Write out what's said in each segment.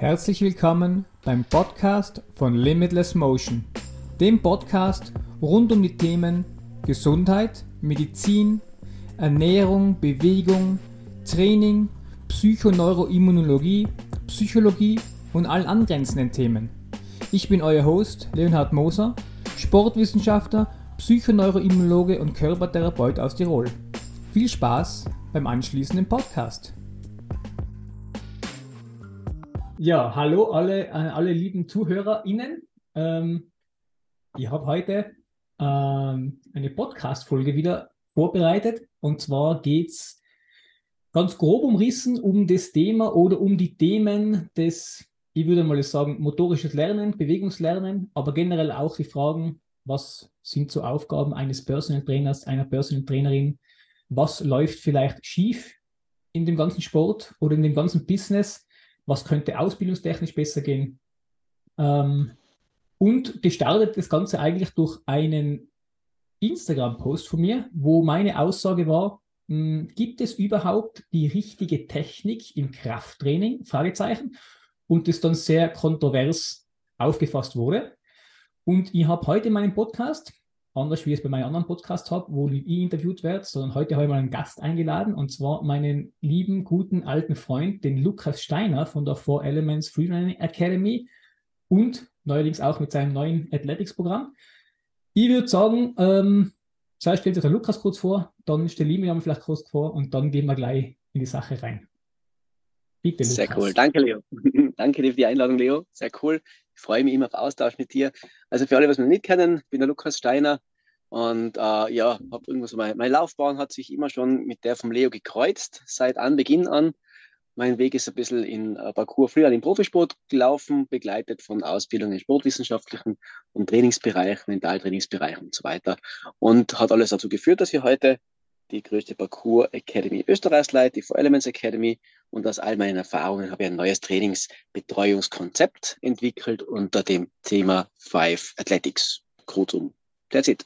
Herzlich willkommen beim Podcast von Limitless Motion, dem Podcast rund um die Themen Gesundheit, Medizin, Ernährung, Bewegung, Training, Psychoneuroimmunologie, Psychologie und allen angrenzenden Themen. Ich bin euer Host Leonhard Moser, Sportwissenschaftler, Psychoneuroimmunologe und Körpertherapeut aus Tirol. Viel Spaß beim anschließenden Podcast. Ja, hallo alle lieben ZuhörerInnen. Ich habe heute eine Podcast-Folge wieder vorbereitet. Und zwar geht es ganz grob umrissen um das Thema oder um die Themen des, ich würde mal sagen, motorisches Lernen, Bewegungslernen, aber generell auch die Fragen, was sind so Aufgaben eines Personal Trainers, einer Personal Trainerin, was läuft vielleicht schief in dem ganzen Sport oder in dem ganzen Business, was könnte ausbildungstechnisch besser gehen. Und gestartet das Ganze eigentlich durch einen Instagram-Post von mir, wo meine Aussage war, gibt es überhaupt die richtige Technik im Krafttraining? Fragezeichen. Und das dann sehr kontrovers aufgefasst wurde. Und ich habe heute in meinem Podcast, anders wie ich es bei meinen anderen Podcasts habe, wo ich interviewt werde, sondern heute habe ich mal einen Gast eingeladen, und zwar meinen lieben, guten, alten Freund, den Lukas Steiner von der 4 Elements Freerunning Academy und neuerdings auch mit seinem neuen Athletics-Programm. Ich würde sagen, zuerst stellt sich der Lukas kurz vor, dann stelle ich mir vielleicht kurz vor und dann gehen wir gleich in die Sache rein. Bitte, Lukas. Sehr cool. Danke, Leo. Danke dir für die Einladung, Leo. Sehr cool. Ich freue mich immer auf Austausch mit dir. Also für alle, was mich nicht kennen, ich bin der Lukas Steiner und habe irgendwo so meine Laufbahn hat sich immer schon mit der vom Leo gekreuzt, seit Anbeginn an. Mein Weg ist ein bisschen in Parcours früher im Profisport gelaufen, begleitet von Ausbildung in sportwissenschaftlichen und Trainingsbereich, Mentaltrainingsbereich und so weiter. Und hat alles dazu geführt, dass wir heute die größte Parcours Academy Österreichs leite, die 4 Elements Academy. Und aus all meinen Erfahrungen habe ich ein neues Trainingsbetreuungskonzept entwickelt unter dem Thema 5 Athletics. Kurzum, that's it.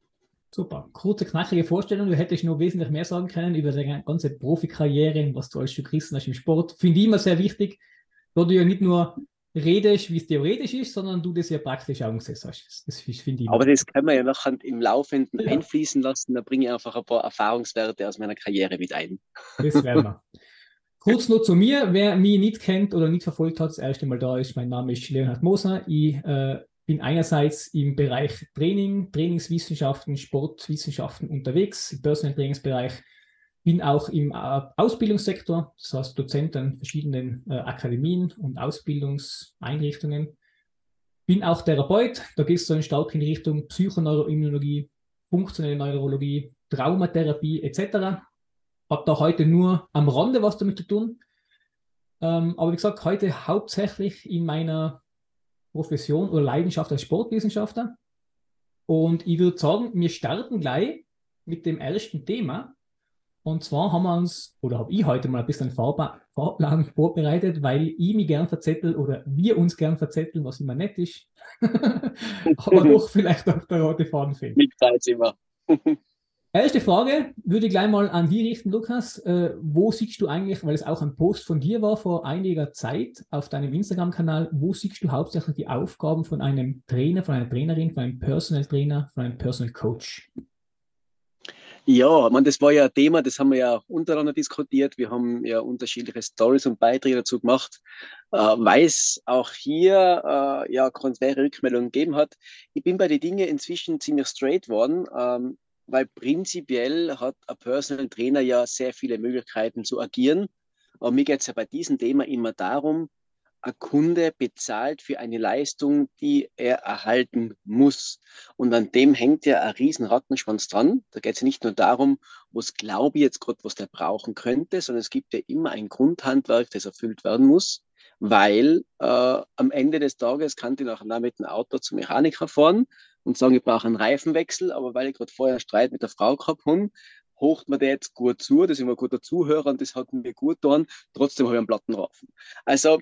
Super, kurze, knackige Vorstellung. Du hättest noch wesentlich mehr sagen können über deine ganze Profikarriere, was du als Christen hast im Sport. Finde ich immer sehr wichtig, da du ja nicht nur redest, wie es theoretisch ist, sondern du das ja praktisch auch umgesetzt hast. Das finde ich Aber immer. das können wir ja nachher im Laufenden einfließen lassen. Da bringe ich einfach ein paar Erfahrungswerte aus meiner Karriere mit ein. Das werden wir. Kurz nur zu mir, wer mich nicht kennt oder nicht verfolgt hat, das erste Mal da ist, mein Name ist Leonhard Moser. Ich bin einerseits im Bereich Training, Trainingswissenschaften, Sportwissenschaften unterwegs, im Personal Trainingsbereich, bin auch im Ausbildungssektor, das heißt Dozent an verschiedenen Akademien und Ausbildungseinrichtungen. Bin auch Therapeut, da geht es dann stark in die Richtung Psychoneuroimmunologie, funktionelle Neurologie, Traumatherapie etc. Habe da heute nur am Rande was damit zu tun. Aber wie gesagt, heute hauptsächlich in meiner Profession oder Leidenschaft als Sportwissenschaftler. Und ich würde sagen, wir starten gleich mit dem ersten Thema. Und zwar haben wir uns, oder habe ich heute mal ein bisschen Fahrplan vorbereitet, weil ich mich gern verzettel oder wir uns gern verzetteln, was immer nett ist. Aber doch vielleicht auch der rote Faden fehlt. Mit Zeit immer. Erste Frage würde ich gleich mal an dich richten, Lukas. Wo siehst du eigentlich, weil es auch ein Post von dir war vor einiger Zeit auf deinem Instagram-Kanal, wo siehst du hauptsächlich die Aufgaben von einem Trainer, von einer Trainerin, von einem Personal Trainer, von einem Personal Coach? Ja, man, das war ja ein Thema, das haben wir ja auch untereinander diskutiert. Wir haben ja unterschiedliche Stories und Beiträge dazu gemacht, weil es auch hier konträre Rückmeldungen gegeben hat. Ich bin bei den Dingen inzwischen ziemlich straight worden, weil prinzipiell hat ein Personal Trainer ja sehr viele Möglichkeiten zu agieren. Aber mir geht es ja bei diesem Thema immer darum, ein Kunde bezahlt für eine Leistung, die er erhalten muss. Und an dem hängt ja ein riesen Rattenschwanz dran. Da geht es ja nicht nur darum, was glaube ich jetzt gerade, was der brauchen könnte, sondern es gibt ja immer ein Grundhandwerk, das erfüllt werden muss, weil am Ende des Tages kann ich nachher mit dem Auto zum Mechaniker fahren und sagen, ich brauche einen Reifenwechsel, aber weil ich gerade vorher einen Streit mit der Frau gehabt habe, hocht mir der jetzt gut zu, das ist immer ein guter Zuhörer und das hat mir gut getan, trotzdem habe ich einen Plattenraufen. Also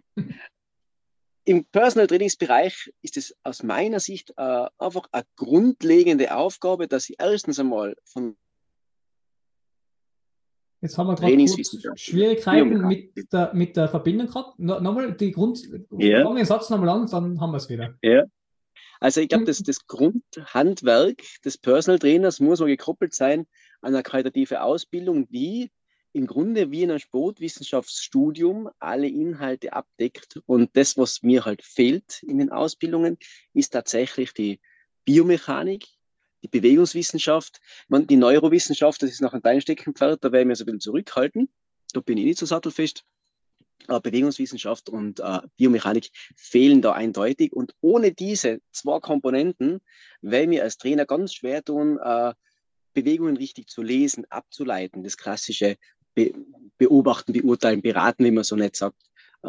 im Personal Trainingsbereich ist es aus meiner Sicht einfach eine grundlegende Aufgabe, dass ich erstens einmal von Jetzt haben wir gerade kurz Trainingswissenschaft, Schwierigkeiten mit der Verbindung gehabt. Nochmal Ja, fangen den Satz nochmal an, dann haben wir es wieder. ja. Also ich glaube, das Grundhandwerk des Personal Trainers muss mal gekoppelt sein an eine qualitative Ausbildung, die im Grunde wie in einem Sportwissenschaftsstudium alle Inhalte abdeckt. Und das, was mir halt fehlt in den Ausbildungen, ist tatsächlich die Biomechanik, die Bewegungswissenschaft. Die Neurowissenschaft, das ist noch ein Steckenpferd, da werde ich mir so ein bisschen zurückhalten. Da bin ich nicht so sattelfest. Bewegungswissenschaft und Biomechanik fehlen da eindeutig. Und ohne diese zwei Komponenten wäre mir als Trainer ganz schwer tun, Bewegungen richtig zu lesen, abzuleiten, das klassische Beobachten, Beurteilen, Beraten, wie man so nett sagt.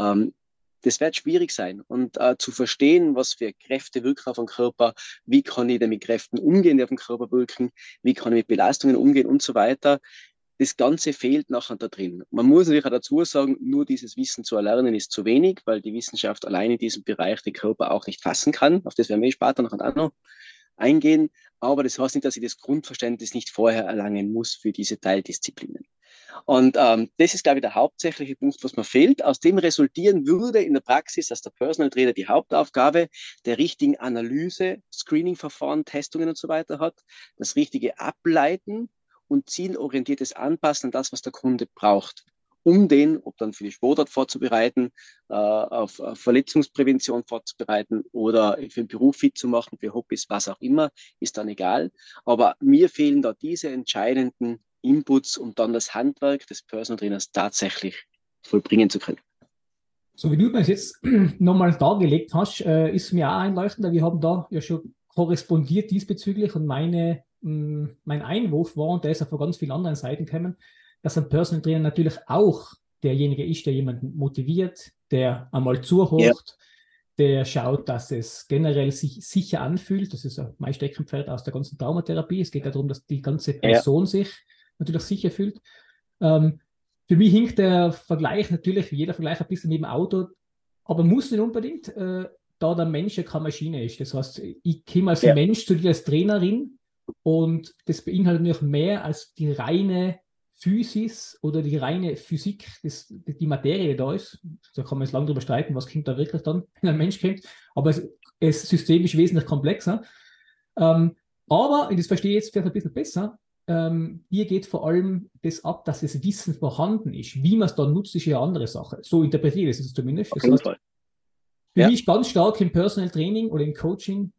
Das wird schwierig sein. Und zu verstehen, was für Kräfte wirken auf den Körper, wie kann ich denn mit Kräften umgehen, die auf den Körper wirken, wie kann ich mit Belastungen umgehen und so weiter. Das Ganze fehlt nachher da drin. Man muss natürlich auch dazu sagen, nur dieses Wissen zu erlernen ist zu wenig, weil die Wissenschaft allein in diesem Bereich den Körper auch nicht fassen kann. Auf das werden wir später noch eingehen. Aber das heißt nicht, dass ich das Grundverständnis nicht vorher erlangen muss für diese Teildisziplinen. Und das ist, glaube ich, der hauptsächliche Punkt, was mir fehlt. Aus dem resultieren würde in der Praxis, dass der Personal Trainer die Hauptaufgabe der richtigen Analyse, Screening-Verfahren, Testungen und so weiter hat, das richtige Ableiten und zielorientiertes Anpassen an das, was der Kunde braucht, um den, ob dann für die Sportart vorzubereiten, auf Verletzungsprävention vorzubereiten oder für den Beruf fit zu machen, für Hobbys, was auch immer, ist dann egal. Aber mir fehlen da diese entscheidenden Inputs, um dann das Handwerk des Personal Trainers tatsächlich vollbringen zu können. So wie du mir das jetzt nochmal dargelegt hast, ist mir auch einleuchtend. Wir haben da ja schon korrespondiert diesbezüglich und mein Einwurf war, und der ist ja von ganz vielen anderen Seiten gekommen, dass ein Personal Trainer natürlich auch derjenige ist, der jemanden motiviert, der einmal zuhört, der schaut, dass es generell sich sicher anfühlt. Das ist mein Steckenpferd aus der ganzen Traumatherapie. Es geht ja darum, dass die ganze Person sich natürlich sicher fühlt. Für mich hinkt der Vergleich natürlich, wie jeder Vergleich, ein bisschen mit dem Auto, aber muss nicht unbedingt, da der Mensch ja keine Maschine ist. Das heißt, ich komme als Mensch zu dir als Trainerin und das beinhaltet natürlich mehr als die reine Physis oder die reine Physik, die Materie, die da ist. Da kann man jetzt lange drüber streiten, was kommt da wirklich dann, wenn ein Mensch kommt. Aber das System ist wesentlich komplexer. Aber, und das verstehe ich jetzt vielleicht ein bisschen besser, hier geht vor allem das ab, dass das Wissen vorhanden ist. Wie man es dann nutzt, ist ja eine andere Sache. So interpretiere ich es zumindest. Das heißt, für mich ganz stark im Personal Training oder im Coaching,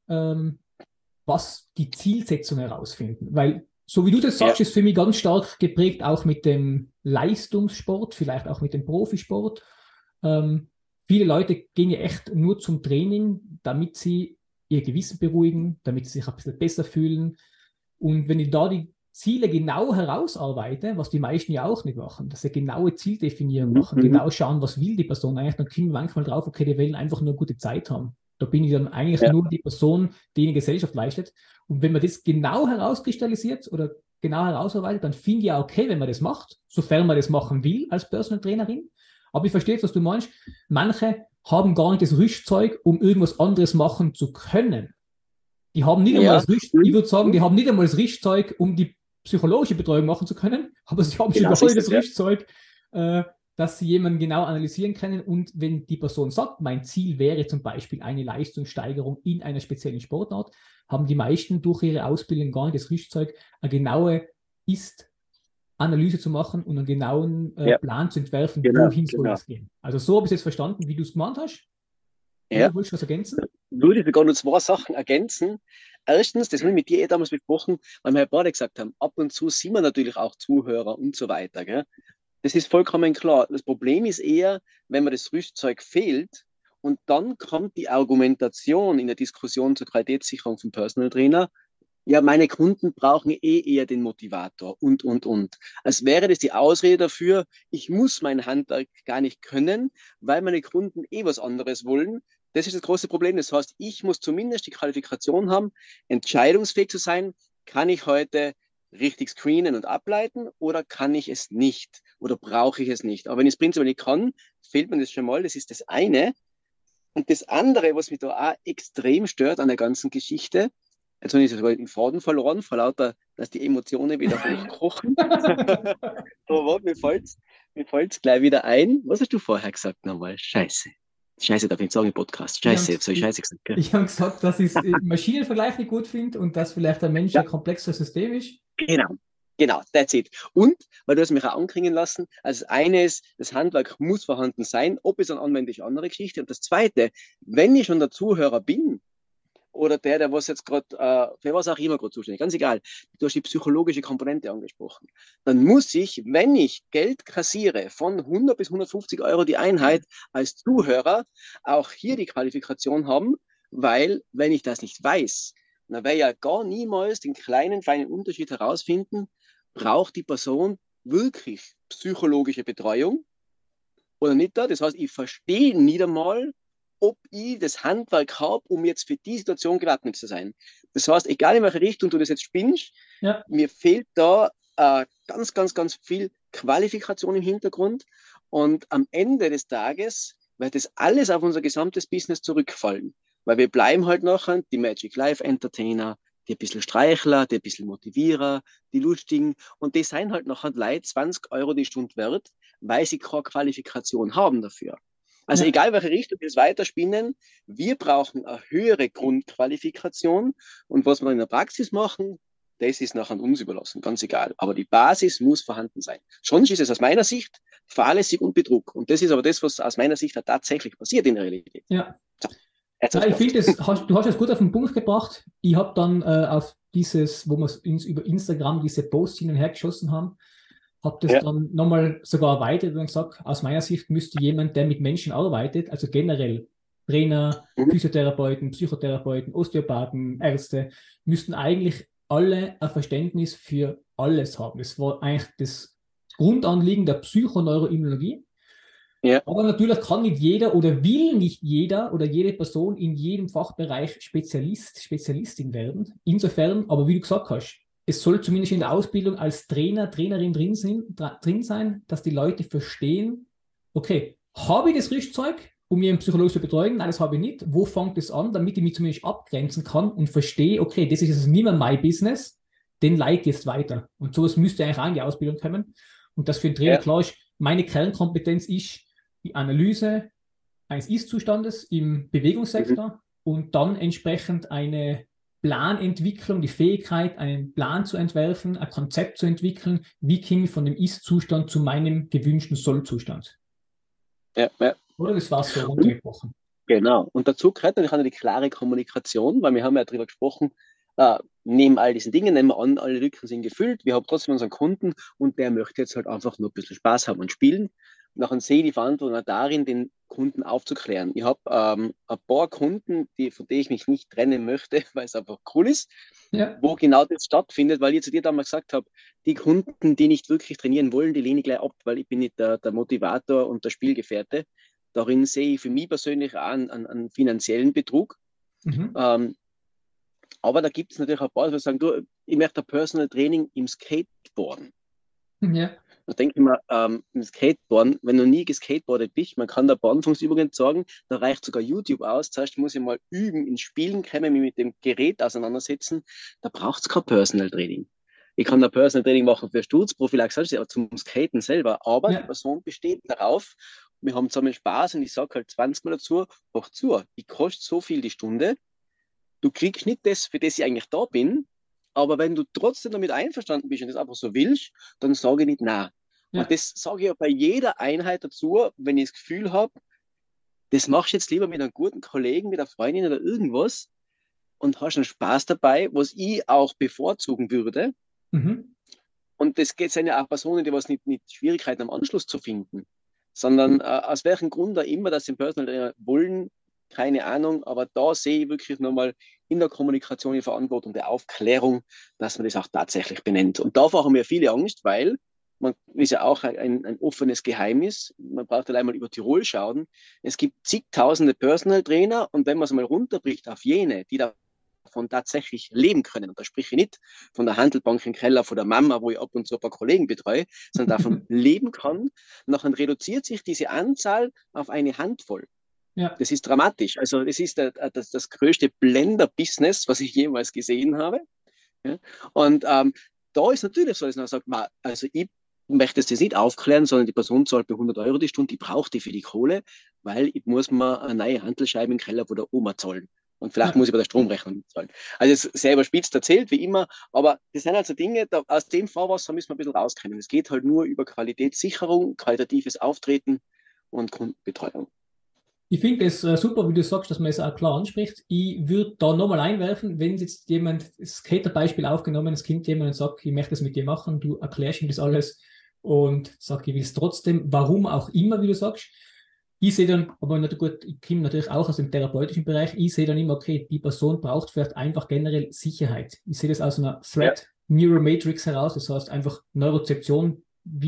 was die Zielsetzung herausfinden. Weil, so wie du das sagst, ist für mich ganz stark geprägt auch mit dem Leistungssport, vielleicht auch mit dem Profisport. Viele Leute gehen ja echt nur zum Training, damit sie ihr Gewissen beruhigen, damit sie sich ein bisschen besser fühlen. Und wenn ich da die Ziele genau herausarbeite, was die meisten ja auch nicht machen, dass sie genaue Zieldefinierung machen, genau schauen, was will die Person eigentlich, dann kommen wir manchmal drauf, okay, die wollen einfach nur eine gute Zeit haben. Da bin ich dann eigentlich nur die Person, die eine Gesellschaft leistet. Und wenn man das genau herauskristallisiert oder genau herausarbeitet, dann finde ich ja okay, wenn man das macht, sofern man das machen will als Personal Trainerin. Aber ich verstehe jetzt, was du meinst. Manche haben gar nicht das Rüstzeug, um irgendwas anderes machen zu können. Die haben nicht einmal das Rüstzeug, ich würde sagen, die haben nicht einmal das Rüstzeug, um die psychologische Betreuung machen zu können, aber sie haben schon gar nicht das Rüstzeug, dass sie jemanden genau analysieren können. Und wenn die Person sagt, mein Ziel wäre zum Beispiel eine Leistungssteigerung in einer speziellen Sportart, haben die meisten durch ihre Ausbildung gar nicht das Rüstzeug, eine genaue Ist-Analyse zu machen und einen genauen Plan zu entwerfen, wohin soll das gehen. Also so habe ich es jetzt verstanden, wie du es gemeint hast. Oder willst du was ergänzen? Würde ich sogar nur zwei Sachen ergänzen. Erstens, das haben wir mit dir damals besprochen, weil wir ja beide gesagt haben, ab und zu sind wir natürlich auch Zuhörer und so weiter. Gell? Das ist vollkommen klar. Das Problem ist eher, wenn mir das Rüstzeug fehlt und dann kommt die Argumentation in der Diskussion zur Qualitätssicherung vom Personal Trainer, ja, meine Kunden brauchen eher den Motivator und. Als wäre das die Ausrede dafür, ich muss mein Handwerk gar nicht können, weil meine Kunden was anderes wollen. Das ist das große Problem. Das heißt, ich muss zumindest die Qualifikation haben, entscheidungsfähig zu sein. Kann ich heute richtig screenen und ableiten oder kann ich es nicht oder brauche ich es nicht? Aber wenn ich es prinzipiell nicht kann, fehlt mir das schon mal. Das ist das eine. Und das andere, was mich da auch extrem stört an der ganzen Geschichte, Jetzt habe ich sogar den Faden verloren, vor lauter, dass die Emotionen wieder hochkochen. So, warte, mir fällt's gleich wieder ein. Was hast du vorher gesagt nochmal? Scheiße. Scheiße darf ich nicht sagen im Podcast. Scheiße, so Scheiße gesagt. Gell? Ich habe gesagt, dass ich im Maschinenvergleich nicht gut finde und dass vielleicht der Mensch Ja, ein komplexes System ist. genau. Genau, that's it. Und, weil du hast mich auch anklingen lassen, also das eine ist, das Handwerk muss vorhanden sein, ob es dann anwendet, ist eine andere Geschichte. Und das zweite, wenn ich schon der Zuhörer bin, oder der was jetzt gerade, für was auch immer gerade zuständig, ganz egal, du hast die psychologische Komponente angesprochen, dann muss ich, wenn ich Geld kassiere von 100 bis 150 Euro die Einheit als Zuhörer, auch hier die Qualifikation haben, weil wenn ich das nicht weiß, dann werde ich ja gar niemals den kleinen, feinen Unterschied herausfinden, braucht die Person wirklich psychologische Betreuung oder nicht da. Das heißt, ich verstehe nicht einmal, ob ich das Handwerk habe, um jetzt für die Situation gewappnet zu sein. Das heißt, egal in welche Richtung du das jetzt spinnst, Ja, mir fehlt da ganz, ganz, ganz viel Qualifikation im Hintergrund. Und am Ende des Tages wird das alles auf unser gesamtes Business zurückfallen. Weil wir bleiben halt nachher die Magic Life Entertainer, die ein bisschen Streichler, die ein bisschen Motivierer, die Lustigen. Und die sind halt nachher Leute 20 Euro die Stunde wert, weil sie keine Qualifikation haben dafür. Also ja. egal welche Richtung wir es weiterspinnen, wir brauchen eine höhere Grundqualifikation und was wir in der Praxis machen, das ist nachher an uns überlassen, ganz egal. Aber die Basis muss vorhanden sein. Sonst ist es aus meiner Sicht fahrlässig und Betrug. Und das ist aber das, was aus meiner Sicht tatsächlich passiert in der Realität. Ja. So, jetzt Ja, hast du ich finde, geschafft. du hast es gut auf den Punkt gebracht. Ich habe dann auf dieses, wo wir uns über Instagram diese Posts hin und her geschossen haben, habe das Ja. dann nochmal sogar erweitert und gesagt, aus meiner Sicht müsste jemand, der mit Menschen arbeitet, also generell Trainer, Mhm. Physiotherapeuten, Psychotherapeuten, Osteopathen, Ärzte, müssten eigentlich alle ein Verständnis für alles haben. Das war eigentlich das Grundanliegen der Psychoneuroimmunologie. Ja. Aber natürlich kann nicht jeder oder will nicht jeder oder jede Person in jedem Fachbereich Spezialist, Spezialistin werden. Insofern, aber wie du gesagt hast, es soll zumindest in der Ausbildung als Trainer, Trainerin drin sein, dass die Leute verstehen, okay, habe ich das Rüstzeug, um mich psychologisch zu betreuen? Nein, das habe ich nicht. Wo fängt es an, damit ich mich zumindest abgrenzen kann und verstehe, okay, das ist jetzt nicht mehr mein Business, den leite jetzt weiter. Und sowas müsste eigentlich auch in die Ausbildung kommen. Und das für einen Trainer Ja. klar ist, meine Kernkompetenz ist die Analyse eines Ist-Zustandes im Mhm. Bewegungssektor und dann entsprechend eine Planentwicklung, die Fähigkeit, einen Plan zu entwerfen, ein Konzept zu entwickeln, wie komme ich von dem Ist-Zustand zu meinem gewünschten Soll-Zustand. Ja. Ja. Oder das war so Und runtergebrochen. genau. Und dazu gehört natürlich auch die klare Kommunikation, weil wir haben ja darüber gesprochen, neben all diesen Dingen nehmen wir an, alle Lücken sind gefüllt, wir haben trotzdem unseren Kunden und der möchte jetzt halt einfach nur ein bisschen Spaß haben und spielen. Und dann sehe ich die Verantwortung auch darin, den Kunden aufzuklären. Ich habe ein paar Kunden, von denen ich mich nicht trennen möchte, weil es einfach cool ist, Ja, wo genau das stattfindet, weil ich zu dir damals gesagt habe, die Kunden, die nicht wirklich trainieren wollen, die lehne ich gleich ab, weil ich bin nicht der Motivator und der Spielgefährte. Darin sehe ich für mich persönlich auch einen finanziellen Betrug. mhm. Ähm, aber da gibt es natürlich auch ein paar, die sagen, du, ich möchte ein Personal Training im Skateboarden. Ja, Da denke ich mir, im Skateboarden, wenn du nie geskateboardet bist, man kann da ein paar Anfangsübungen sagen, da reicht sogar YouTube aus. Zuerst muss ich mal üben, in Spielen können, mich mit dem Gerät auseinandersetzen. Da braucht es kein Personal Training. Ich kann da Personal Training machen für Sturzprophylaxe, aber zum Skaten selber. Aber die ja, Person besteht darauf, wir haben zusammen Spaß und ich sage halt 20 Mal dazu, mach zu, ich koste so viel die Stunde, du kriegst nicht das, für das ich eigentlich da bin, aber wenn du trotzdem damit einverstanden bist und das einfach so willst, dann sage ich nicht nein. Und ja. das sage ich ja bei jeder Einheit dazu, wenn ich das Gefühl habe, das machst du jetzt lieber mit einem guten Kollegen, mit einer Freundin oder irgendwas und hast einen Spaß dabei, was ich auch bevorzugen würde. Mhm. Und das sind ja auch Personen, die was nicht Schwierigkeiten am Anschluss zu finden, sondern aus welchem Grund auch immer, dass sie Personal Trainer wollen, keine Ahnung, aber da sehe ich wirklich nochmal in der Kommunikation die Verantwortung der Aufklärung, dass man das auch tatsächlich benennt. Und davor haben wir viele Angst, weil man ist ja auch ein offenes Geheimnis. Man braucht allein mal über Tirol schauen. Es gibt zigtausende Personal Trainer und wenn man es mal runterbricht auf jene, die davon tatsächlich leben können, und da spreche ich nicht von der Handelbank im Keller, von der Mama, wo ich ab und zu ein paar Kollegen betreue, sondern davon leben kann, nachher reduziert sich diese Anzahl auf eine Handvoll. Ja. Das ist dramatisch. Also das ist das größte Blender-Business, was ich jemals gesehen habe. Ja? Und da ist natürlich so, dass man sagt, also ich möchte das nicht aufklären, sondern die Person zahlt mir 100 Euro die Stunde, ich brauche die für die Kohle, weil ich muss mir eine neue Hantelscheibe im Keller von der Oma zahlen. Und vielleicht Ja. muss ich bei der Stromrechnung zahlen. Also es ist selber spitzt erzählt, wie immer, aber das sind also Dinge, aus dem Fahrwasser müssen wir ein bisschen rauskommen. Es geht halt nur über Qualitätssicherung, qualitatives Auftreten und Kundenbetreuung. Ich finde es super, wie du sagst, dass man es auch klar anspricht. Ich würde da nochmal einwerfen, wenn jetzt jemand, das Skater-Beispiel aufgenommen, es kommt jemand und sagt, ich möchte das mit dir machen, du erklärst ihm das alles und sagt, ich will es trotzdem, warum auch immer, wie du sagst. Ich sehe dann, aber gut, ich komme natürlich auch aus dem therapeutischen Bereich, ich sehe dann immer, okay, die Person braucht vielleicht einfach generell Sicherheit. Ich sehe das aus einer Ja, Threat Neuromatrix heraus, das heißt einfach Neurozeption,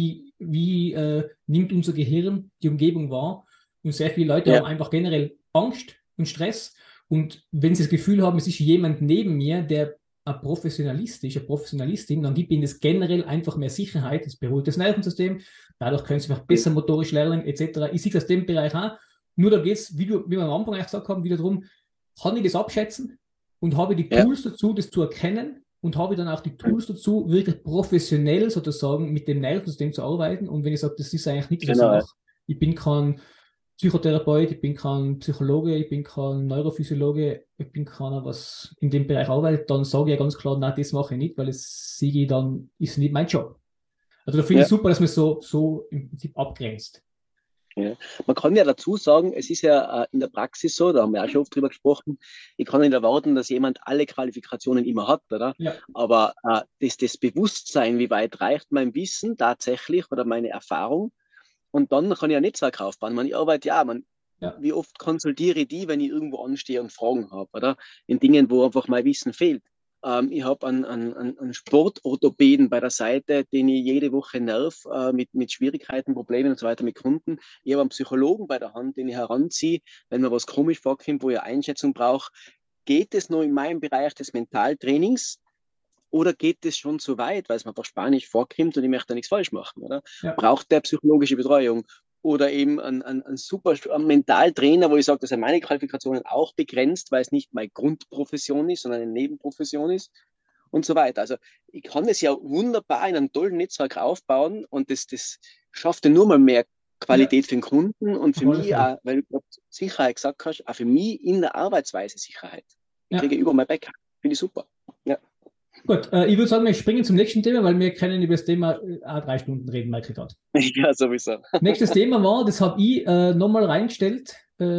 wie nimmt unser Gehirn die Umgebung wahr. Und sehr viele Leute ja, haben einfach generell Angst und Stress. Und wenn sie das Gefühl haben, es ist jemand neben mir, der ein Professionalist ist, eine Professionalistin, dann gibt ihnen das generell einfach mehr Sicherheit. Das beruhigt das Nervensystem. Dadurch können sie einfach besser motorisch lernen, etc. Ich sehe das aus dem Bereich auch. Nur da geht es, wie wir am Anfang eigentlich gesagt haben, wieder darum, kann ich das abschätzen und habe die ja, Tools dazu, das zu erkennen und habe dann auch die Tools dazu, wirklich professionell sozusagen mit dem Nervensystem zu arbeiten. Und wenn ich sage, das ist eigentlich nicht das, was ich genau. mache, ich bin kein Psychotherapeut, ich bin kein Psychologe, ich bin kein Neurophysiologe, ich bin keiner, was in dem Bereich arbeitet, dann sage ich ja ganz klar, nein, das mache ich nicht, weil es sehe ich dann, ist nicht mein Job. Also da finde ich Ja. super, dass man so im Prinzip abgrenzt. Ja. Man kann ja dazu sagen, es ist ja in der Praxis so, da haben wir auch schon oft drüber gesprochen, ich kann nicht erwarten, dass jemand alle Qualifikationen immer hat, oder? Ja, Aber das Bewusstsein, wie weit reicht mein Wissen tatsächlich oder meine Erfahrung? Und dann kann ich ja Netzwerk aufbauen. Ich arbeite ja, ja, wie oft konsultiere ich die, wenn ich irgendwo anstehe und Fragen habe, oder? In Dingen, wo einfach mein Wissen fehlt. Ich habe einen Sportorthopäden bei der Seite, den ich jede Woche nerv mit Schwierigkeiten, Problemen und so weiter mit Kunden. Ich habe einen Psychologen bei der Hand, den ich heranziehe, wenn mir was komisch vorkommt, wo ich eine Einschätzung brauche. Geht es nur in meinem Bereich des Mentaltrainings oder geht es schon zu weit, weil es mir einfach Spanisch vorkommt und ich möchte da nichts falsch machen, oder? ja, Braucht der psychologische Betreuung? Oder eben ein super ein Mentaltrainer, wo ich sage, dass er meine Qualifikationen auch begrenzt, weil es nicht meine Grundprofession ist, sondern eine Nebenprofession ist und so weiter. Also ich kann das ja wunderbar in einem tollen Netzwerk aufbauen und das schafft ja nur mal mehr ja, Qualität für den Kunden und für auf alle mich, Fälle. auch, weil du gerade Sicherheit gesagt hast, auch für mich in der Arbeitsweise Sicherheit. Ich kriege Ja. über mein Backup. Finde ich super. Ja. Gut, ich würde sagen, wir springen zum nächsten Thema, weil wir können über das Thema auch 3 Stunden reden, Michael gerade. Ja, sowieso. Nächstes Thema war, das habe ich nochmal reingestellt,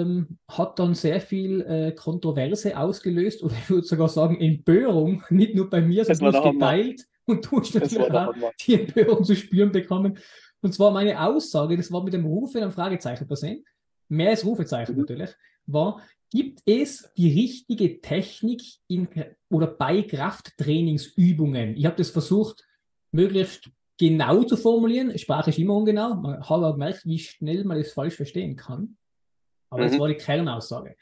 hat dann sehr viel Kontroverse ausgelöst oder ich würde sogar sagen Empörung, nicht nur bei mir, Das sondern war du der hast Hammer. geteilt und du hast Das natürlich war der auch Hammer. die Empörung zu spüren bekommen. Und zwar meine Aussage, das war mit dem Rufe ein Fragezeichen versehen, mehr als Rufezeichen Mhm. natürlich, war, gibt es die richtige Technik oder bei Krafttrainingsübungen? Ich habe das versucht, möglichst genau zu formulieren. Sprache ist immer ungenau. Man hat auch gemerkt, wie schnell man das falsch verstehen kann. Aber das Mhm. war die Kernaussage.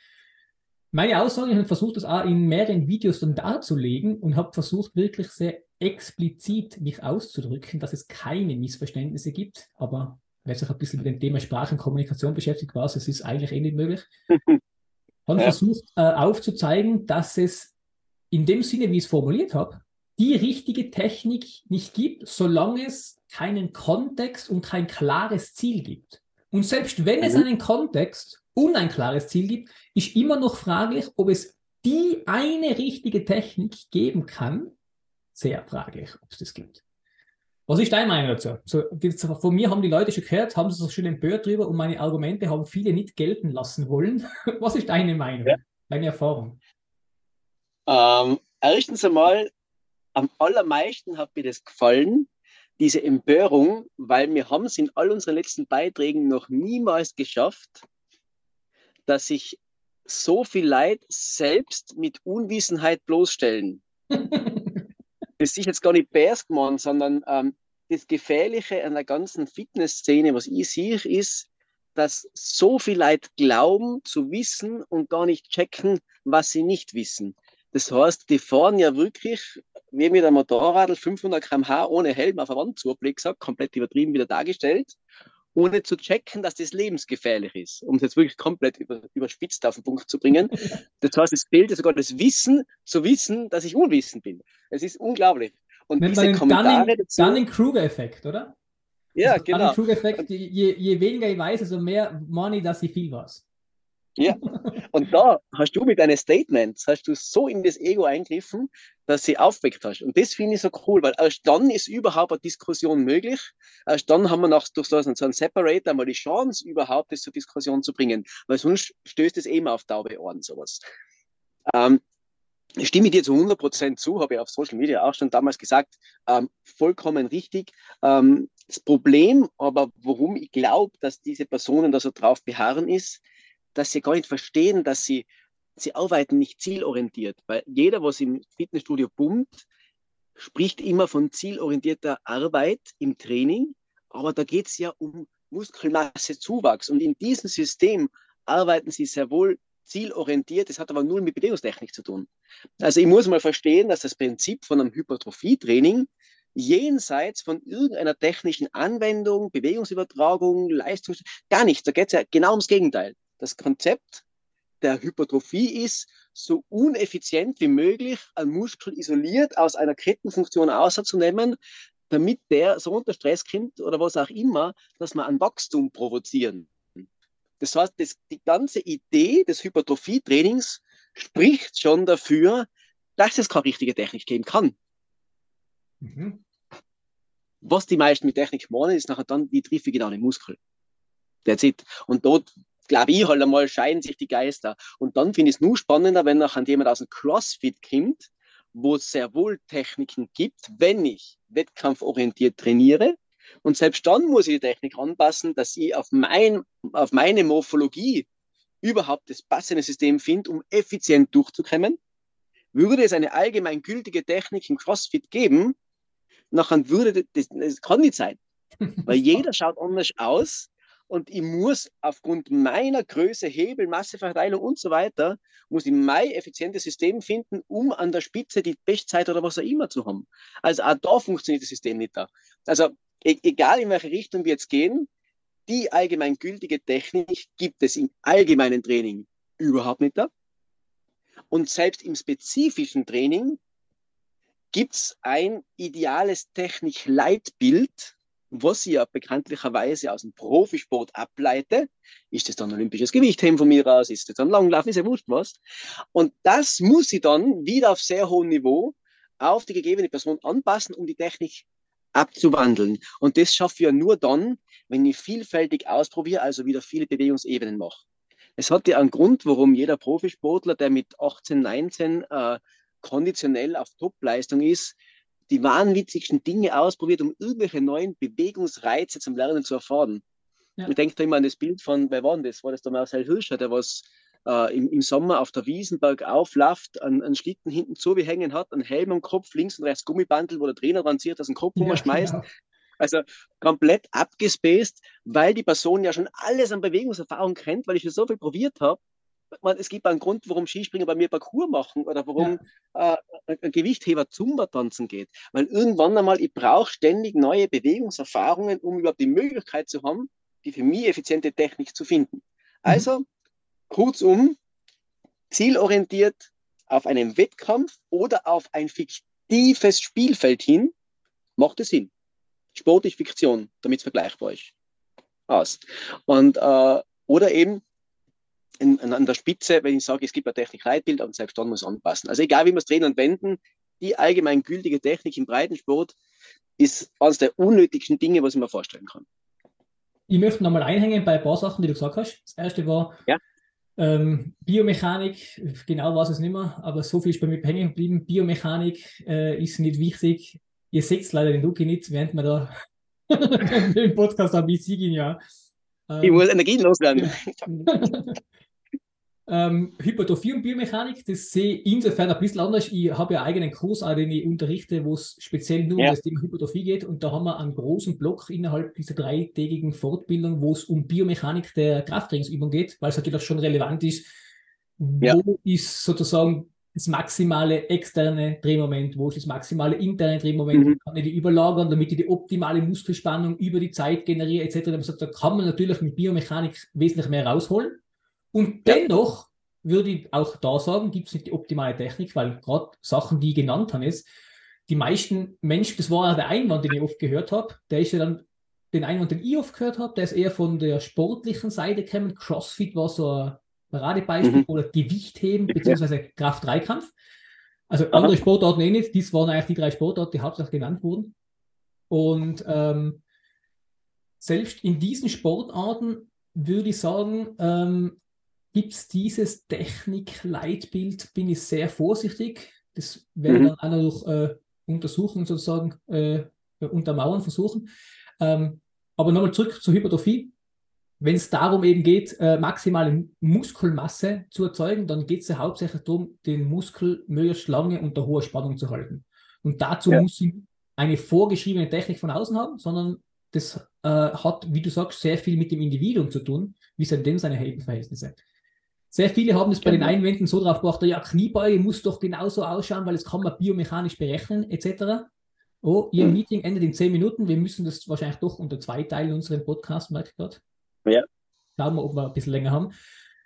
Meine Aussage, ich habe versucht, das auch in mehreren Videos dann darzulegen und habe versucht, wirklich sehr explizit mich auszudrücken, dass es keine Missverständnisse gibt. Aber wer sich ein bisschen mit dem Thema Sprache und Kommunikation beschäftigt, weiß, es ist eigentlich eh nicht möglich. Habe Ja. versucht aufzuzeigen, dass es in dem Sinne, wie ich es formuliert habe, die richtige Technik nicht gibt, solange es keinen Kontext und kein klares Ziel gibt. Und selbst wenn es Mhm. einen Kontext und ein klares Ziel gibt, ist immer noch fraglich, ob es die eine richtige Technik geben kann. Sehr fraglich, ob es das gibt. Was ist deine Meinung dazu? So, von mir haben die Leute schon gehört, haben sich schon empört drüber und meine Argumente haben viele nicht gelten lassen wollen. Was ist deine Ja. Meinung, deine Erfahrung? Erstens einmal, am allermeisten hat mir das gefallen, diese Empörung, weil wir haben es in all unseren letzten Beiträgen noch niemals geschafft, dass sich so viel Leid selbst mit Unwissenheit bloßstellen. Das ist jetzt gar nicht bärs gemacht, sondern das Gefährliche an der ganzen Fitnessszene, was ich sehe, ist, dass so viel Leute glauben zu wissen und gar nicht checken, was sie nicht wissen. Das heißt, die fahren ja wirklich wie mit einem Motorrad 500 km/h ohne Helm auf der Wand zu, blöd gesagt, komplett übertrieben wieder dargestellt ohne zu checken, dass das lebensgefährlich ist, um es jetzt wirklich komplett überspitzt auf den Punkt zu bringen. Das heißt, es fehlt ja sogar das Wissen, zu wissen, dass ich unwissend bin. Es ist unglaublich. Und Nennt man diese den Kommentare dazu, Dunning-Kruger-Effekt, oder? ja, Also genau. Dunning-Kruger-Effekt, je weniger ich weiß, also mehr meine ich, dass ich viel weiß. Ja, und da hast du mit deinen Statements, hast du so in das Ego eingegriffen, dass sie aufweckt hast. Und das finde ich so cool, weil erst dann ist überhaupt eine Diskussion möglich. Erst dann haben wir durch so einen Separator mal die Chance, überhaupt das zur Diskussion zu bringen. Weil sonst stößt es eben auf taube Ohren, sowas. Ähm, Ich stimme dir zu 100% zu, habe ich auf Social Media auch schon damals gesagt, vollkommen richtig. Das Problem, aber warum ich glaube, dass diese Personen da so drauf beharren, ist, dass sie gar nicht verstehen, dass sie arbeiten nicht zielorientiert. Weil jeder, was im Fitnessstudio pumpt, spricht immer von zielorientierter Arbeit im Training, aber da geht es ja um Muskelmassezuwachs. Und in diesem System arbeiten sie sehr wohl zielorientiert, das hat aber null mit Bewegungstechnik zu tun. Also ich muss mal verstehen, dass das Prinzip von einem Hypertrophietraining jenseits von irgendeiner technischen Anwendung, Bewegungsübertragung, Leistung, gar nichts. Da geht es ja genau ums Gegenteil. Das Konzept der Hypertrophie ist, so uneffizient wie möglich einen Muskel isoliert aus einer Kettenfunktion auszunehmen, damit der so unter Stress kommt oder was auch immer, dass man ein Wachstum provozieren. Das heißt, die ganze Idee des Hypertrophie-Trainings spricht schon dafür, dass es keine richtige Technik geben kann. Mhm. Was die meisten mit Technik meinen, ist nachher dann, wie treffe ich genau den Muskel. That's it. Und dort, glaube ich, halt einmal scheiden sich die Geister. Und dann finde ich es nur spannender, wenn nachher jemand aus dem CrossFit kommt, wo es sehr wohl Techniken gibt, wenn ich wettkampforientiert trainiere. Und selbst dann muss ich die Technik anpassen, dass ich auf meine Morphologie überhaupt das passende System finde, um effizient durchzukommen. Würde es eine allgemeingültige Technik im CrossFit geben, nachher würde das kann nicht sein. Weil jeder schaut anders aus und ich muss aufgrund meiner Größe, Hebel, Masseverteilung und so weiter, muss ich mein effizientes System finden, um an der Spitze die Bestzeit oder was auch immer zu haben. Also auch da funktioniert das System nicht da. Also egal in welche Richtung wir jetzt gehen, die allgemeingültige Technik gibt es im allgemeinen Training überhaupt nicht da. Und selbst im spezifischen Training gibt es ein ideales Technik-Leitbild, was ich ja bekanntlicherweise aus dem Profisport ableite. Ist das dann olympisches Gewichtheben von mir aus? Ist das dann Langlaufen? Ist ja wurscht was. Und das muss ich dann wieder auf sehr hohem Niveau auf die gegebene Person anpassen, um die Technik abzuwandeln. Und das schaffe ich ja nur dann, wenn ich vielfältig ausprobiere, also wieder viele Bewegungsebenen mache. Es hat ja einen Grund, warum jeder Profisportler, der mit 18, 19 konditionell auf Topleistung ist, die wahnwitzigsten Dinge ausprobiert, um irgendwelche neuen Bewegungsreize zum Lernen zu erfahren. Ja. Ich denke da immer an das Bild von, wer war denn das? War das der Marcel Hirscher, der was im Sommer auf der Wiesenberg aufläuft, einen Schlitten hinten zu wie hängen hat, einen Helm am Kopf, links und rechts Gummibandel, wo der Trainer dran zieht, dass ein Kopf schmeißt. Genau. Also komplett abgespaced, weil die Person ja schon alles an Bewegungserfahrung kennt, weil ich schon so viel probiert habe. Es gibt einen Grund, warum Skispringer bei mir Parcours machen oder warum ein Gewichtheber Zumba tanzen geht. Weil irgendwann einmal, ich brauche ständig neue Bewegungserfahrungen, um überhaupt die Möglichkeit zu haben, die für mich effiziente Technik zu finden. Also, kurzum, zielorientiert auf einen Wettkampf oder auf ein fiktives Spielfeld hin, macht es Sinn. Sport ist Fiktion, damit es vergleichbar ist. Aus. Und, oder eben an der Spitze, wenn ich sage, es gibt ein Technik-Leitbild und selbst dann muss anpassen. Also egal, wie wir es drehen und wenden, die allgemein gültige Technik im Breitensport ist eines der unnötigsten Dinge, was ich mir vorstellen kann. Ich möchte nochmal einhängen bei ein paar Sachen, die du gesagt hast. Das erste war Biomechanik, genau weiß es nicht mehr, aber so viel ist bei mir hängen geblieben. Biomechanik ist nicht wichtig. Ihr seht es leider den Luki nicht, während wir da den Podcast haben, ich sehe ihn ja. Ich muss Energien loswerden. Hypertrophie und Biomechanik, das sehe ich insofern ein bisschen anders. Ich habe ja einen eigenen Kurs, den ich unterrichte, wo es speziell nur um das Thema Hypertrophie geht. Und da haben wir einen großen Block innerhalb dieser dreitägigen Fortbildung, wo es um Biomechanik der Krafttrainingsübung geht, weil es natürlich schon relevant ist, wo ist sozusagen das maximale externe Drehmoment, wo ist das maximale interne Drehmoment, kann ich die überlagern, damit ich die optimale Muskelspannung über die Zeit generiere, etc. Da kann man natürlich mit Biomechanik wesentlich mehr rausholen. Und dennoch würde ich auch da sagen, gibt es nicht die optimale Technik, weil gerade Sachen, die ich genannt habe, ist, die meisten Menschen, das war ja der Einwand, den ich oft gehört habe, der ist ja dann, den Einwand, den ich oft gehört habe, der ist eher von der sportlichen Seite gekommen. CrossFit war so ein Paradebeispiel oder Gewichtheben bzw. Kraft-3-Kampf. Also andere Sportarten eh nicht, dies waren eigentlich die 3 Sportarten, die hauptsächlich genannt wurden. Und selbst in diesen Sportarten würde ich sagen, gibt es dieses Technik-Leitbild, bin ich sehr vorsichtig. Das werde ich dann auch noch durch Untersuchungen sozusagen untermauern versuchen. Aber nochmal zurück zur Hypertrophie. Wenn es darum eben geht, maximale Muskelmasse zu erzeugen, dann geht es ja hauptsächlich darum, den Muskel möglichst lange unter hoher Spannung zu halten. Und dazu muss ich eine vorgeschriebene Technik von außen haben, sondern das hat, wie du sagst, sehr viel mit dem Individuum zu tun, wie sind denn seine Verhältnisse. Sehr viele haben es bei den Einwänden so drauf gebracht, ja, Kniebeuge muss doch genauso ausschauen, weil das kann man biomechanisch berechnen, etc. Oh, Ihr Meeting endet in 10 Minuten, wir müssen das wahrscheinlich doch unter 2 teilen, unseren Podcast, merke ich gerade. Ja. Schauen wir, ob wir ein bisschen länger haben.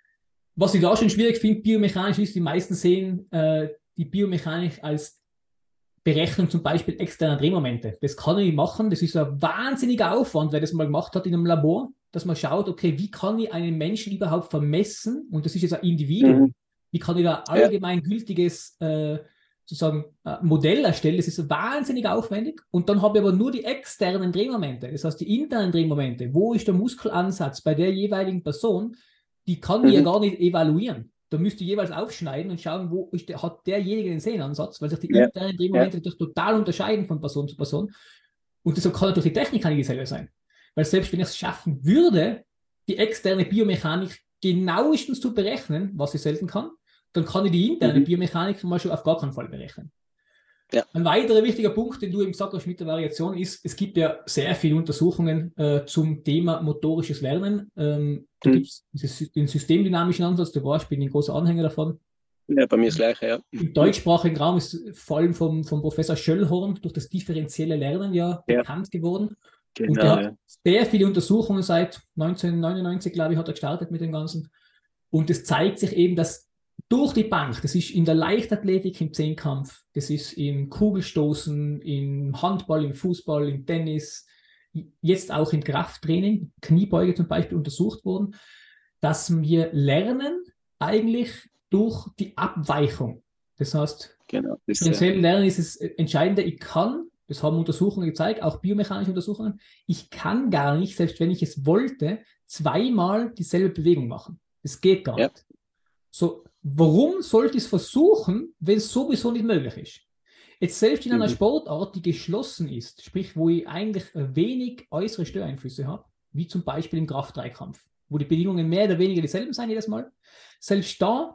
Was ich da schon schwierig finde, biomechanisch ist, die meisten sehen die Biomechanik als Berechnung zum Beispiel externer Drehmomente. Das kann ich machen, das ist ein wahnsinniger Aufwand, wer das mal gemacht hat in einem Labor, dass man schaut, okay, wie kann ich einen Menschen überhaupt vermessen, und das ist jetzt ein Individuum, wie kann ich da allgemeingültiges sozusagen Modell erstellen, das ist wahnsinnig aufwendig, und dann habe ich aber nur die externen Drehmomente, das heißt die internen Drehmomente, wo ist der Muskelansatz bei der jeweiligen Person, die kann ich ja gar nicht evaluieren. Da müsst ihr jeweils aufschneiden und schauen, wo hat derjenige den Sehnenansatz, weil sich die internen Drehmomente total unterscheiden von Person zu Person. Und deshalb kann natürlich die Technik nicht dieselbe sein. Weil selbst wenn ich es schaffen würde, die externe Biomechanik genauestens zu berechnen, was ich selten kann, dann kann ich die interne Biomechanik zum Beispiel auf gar keinen Fall berechnen. Ja. Ein weiterer wichtiger Punkt, den du eben gesagt hast mit der Variation, ist, es gibt ja sehr viele Untersuchungen zum Thema motorisches Lernen. Da gibt es den systemdynamischen Ansatz, ich bin ein großer Anhänger davon. Ja, bei mir ist das Gleiche, ja. Im deutschsprachigen Raum ist vor allem vom Professor Schöllhorn durch das differenzielle Lernen bekannt geworden. Genau, und der hat sehr viele Untersuchungen seit 1999, glaube ich, hat er gestartet mit dem Ganzen. Und es zeigt sich eben, dass durch die Bank, das ist in der Leichtathletik, im Zehnkampf, das ist im Kugelstoßen, im Handball, im Fußball, im Tennis, jetzt auch im Krafttraining, Kniebeuge zum Beispiel untersucht worden, dass wir lernen eigentlich durch die Abweichung. Das heißt, speziell Lernen ist das Entscheidende, ich kann, das haben Untersuchungen gezeigt, auch biomechanische Untersuchungen, ich kann gar nicht, selbst wenn ich es wollte, 2-mal dieselbe Bewegung machen. Das geht gar nicht. So, warum sollte ich es versuchen, wenn es sowieso nicht möglich ist? Jetzt selbst in einer Sportart, die geschlossen ist, sprich, wo ich eigentlich wenig äußere Störeinflüsse habe, wie zum Beispiel im Kraft-3-Kampf, wo die Bedingungen mehr oder weniger dieselben sind jedes Mal, selbst da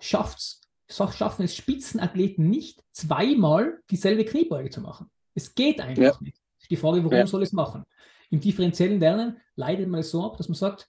schaffen es Spitzenathleten nicht, 2-mal dieselbe Kniebeuge zu machen. Es geht einfach nicht. Die Frage, warum soll es machen? Im differenziellen Lernen leitet man es so ab, dass man sagt,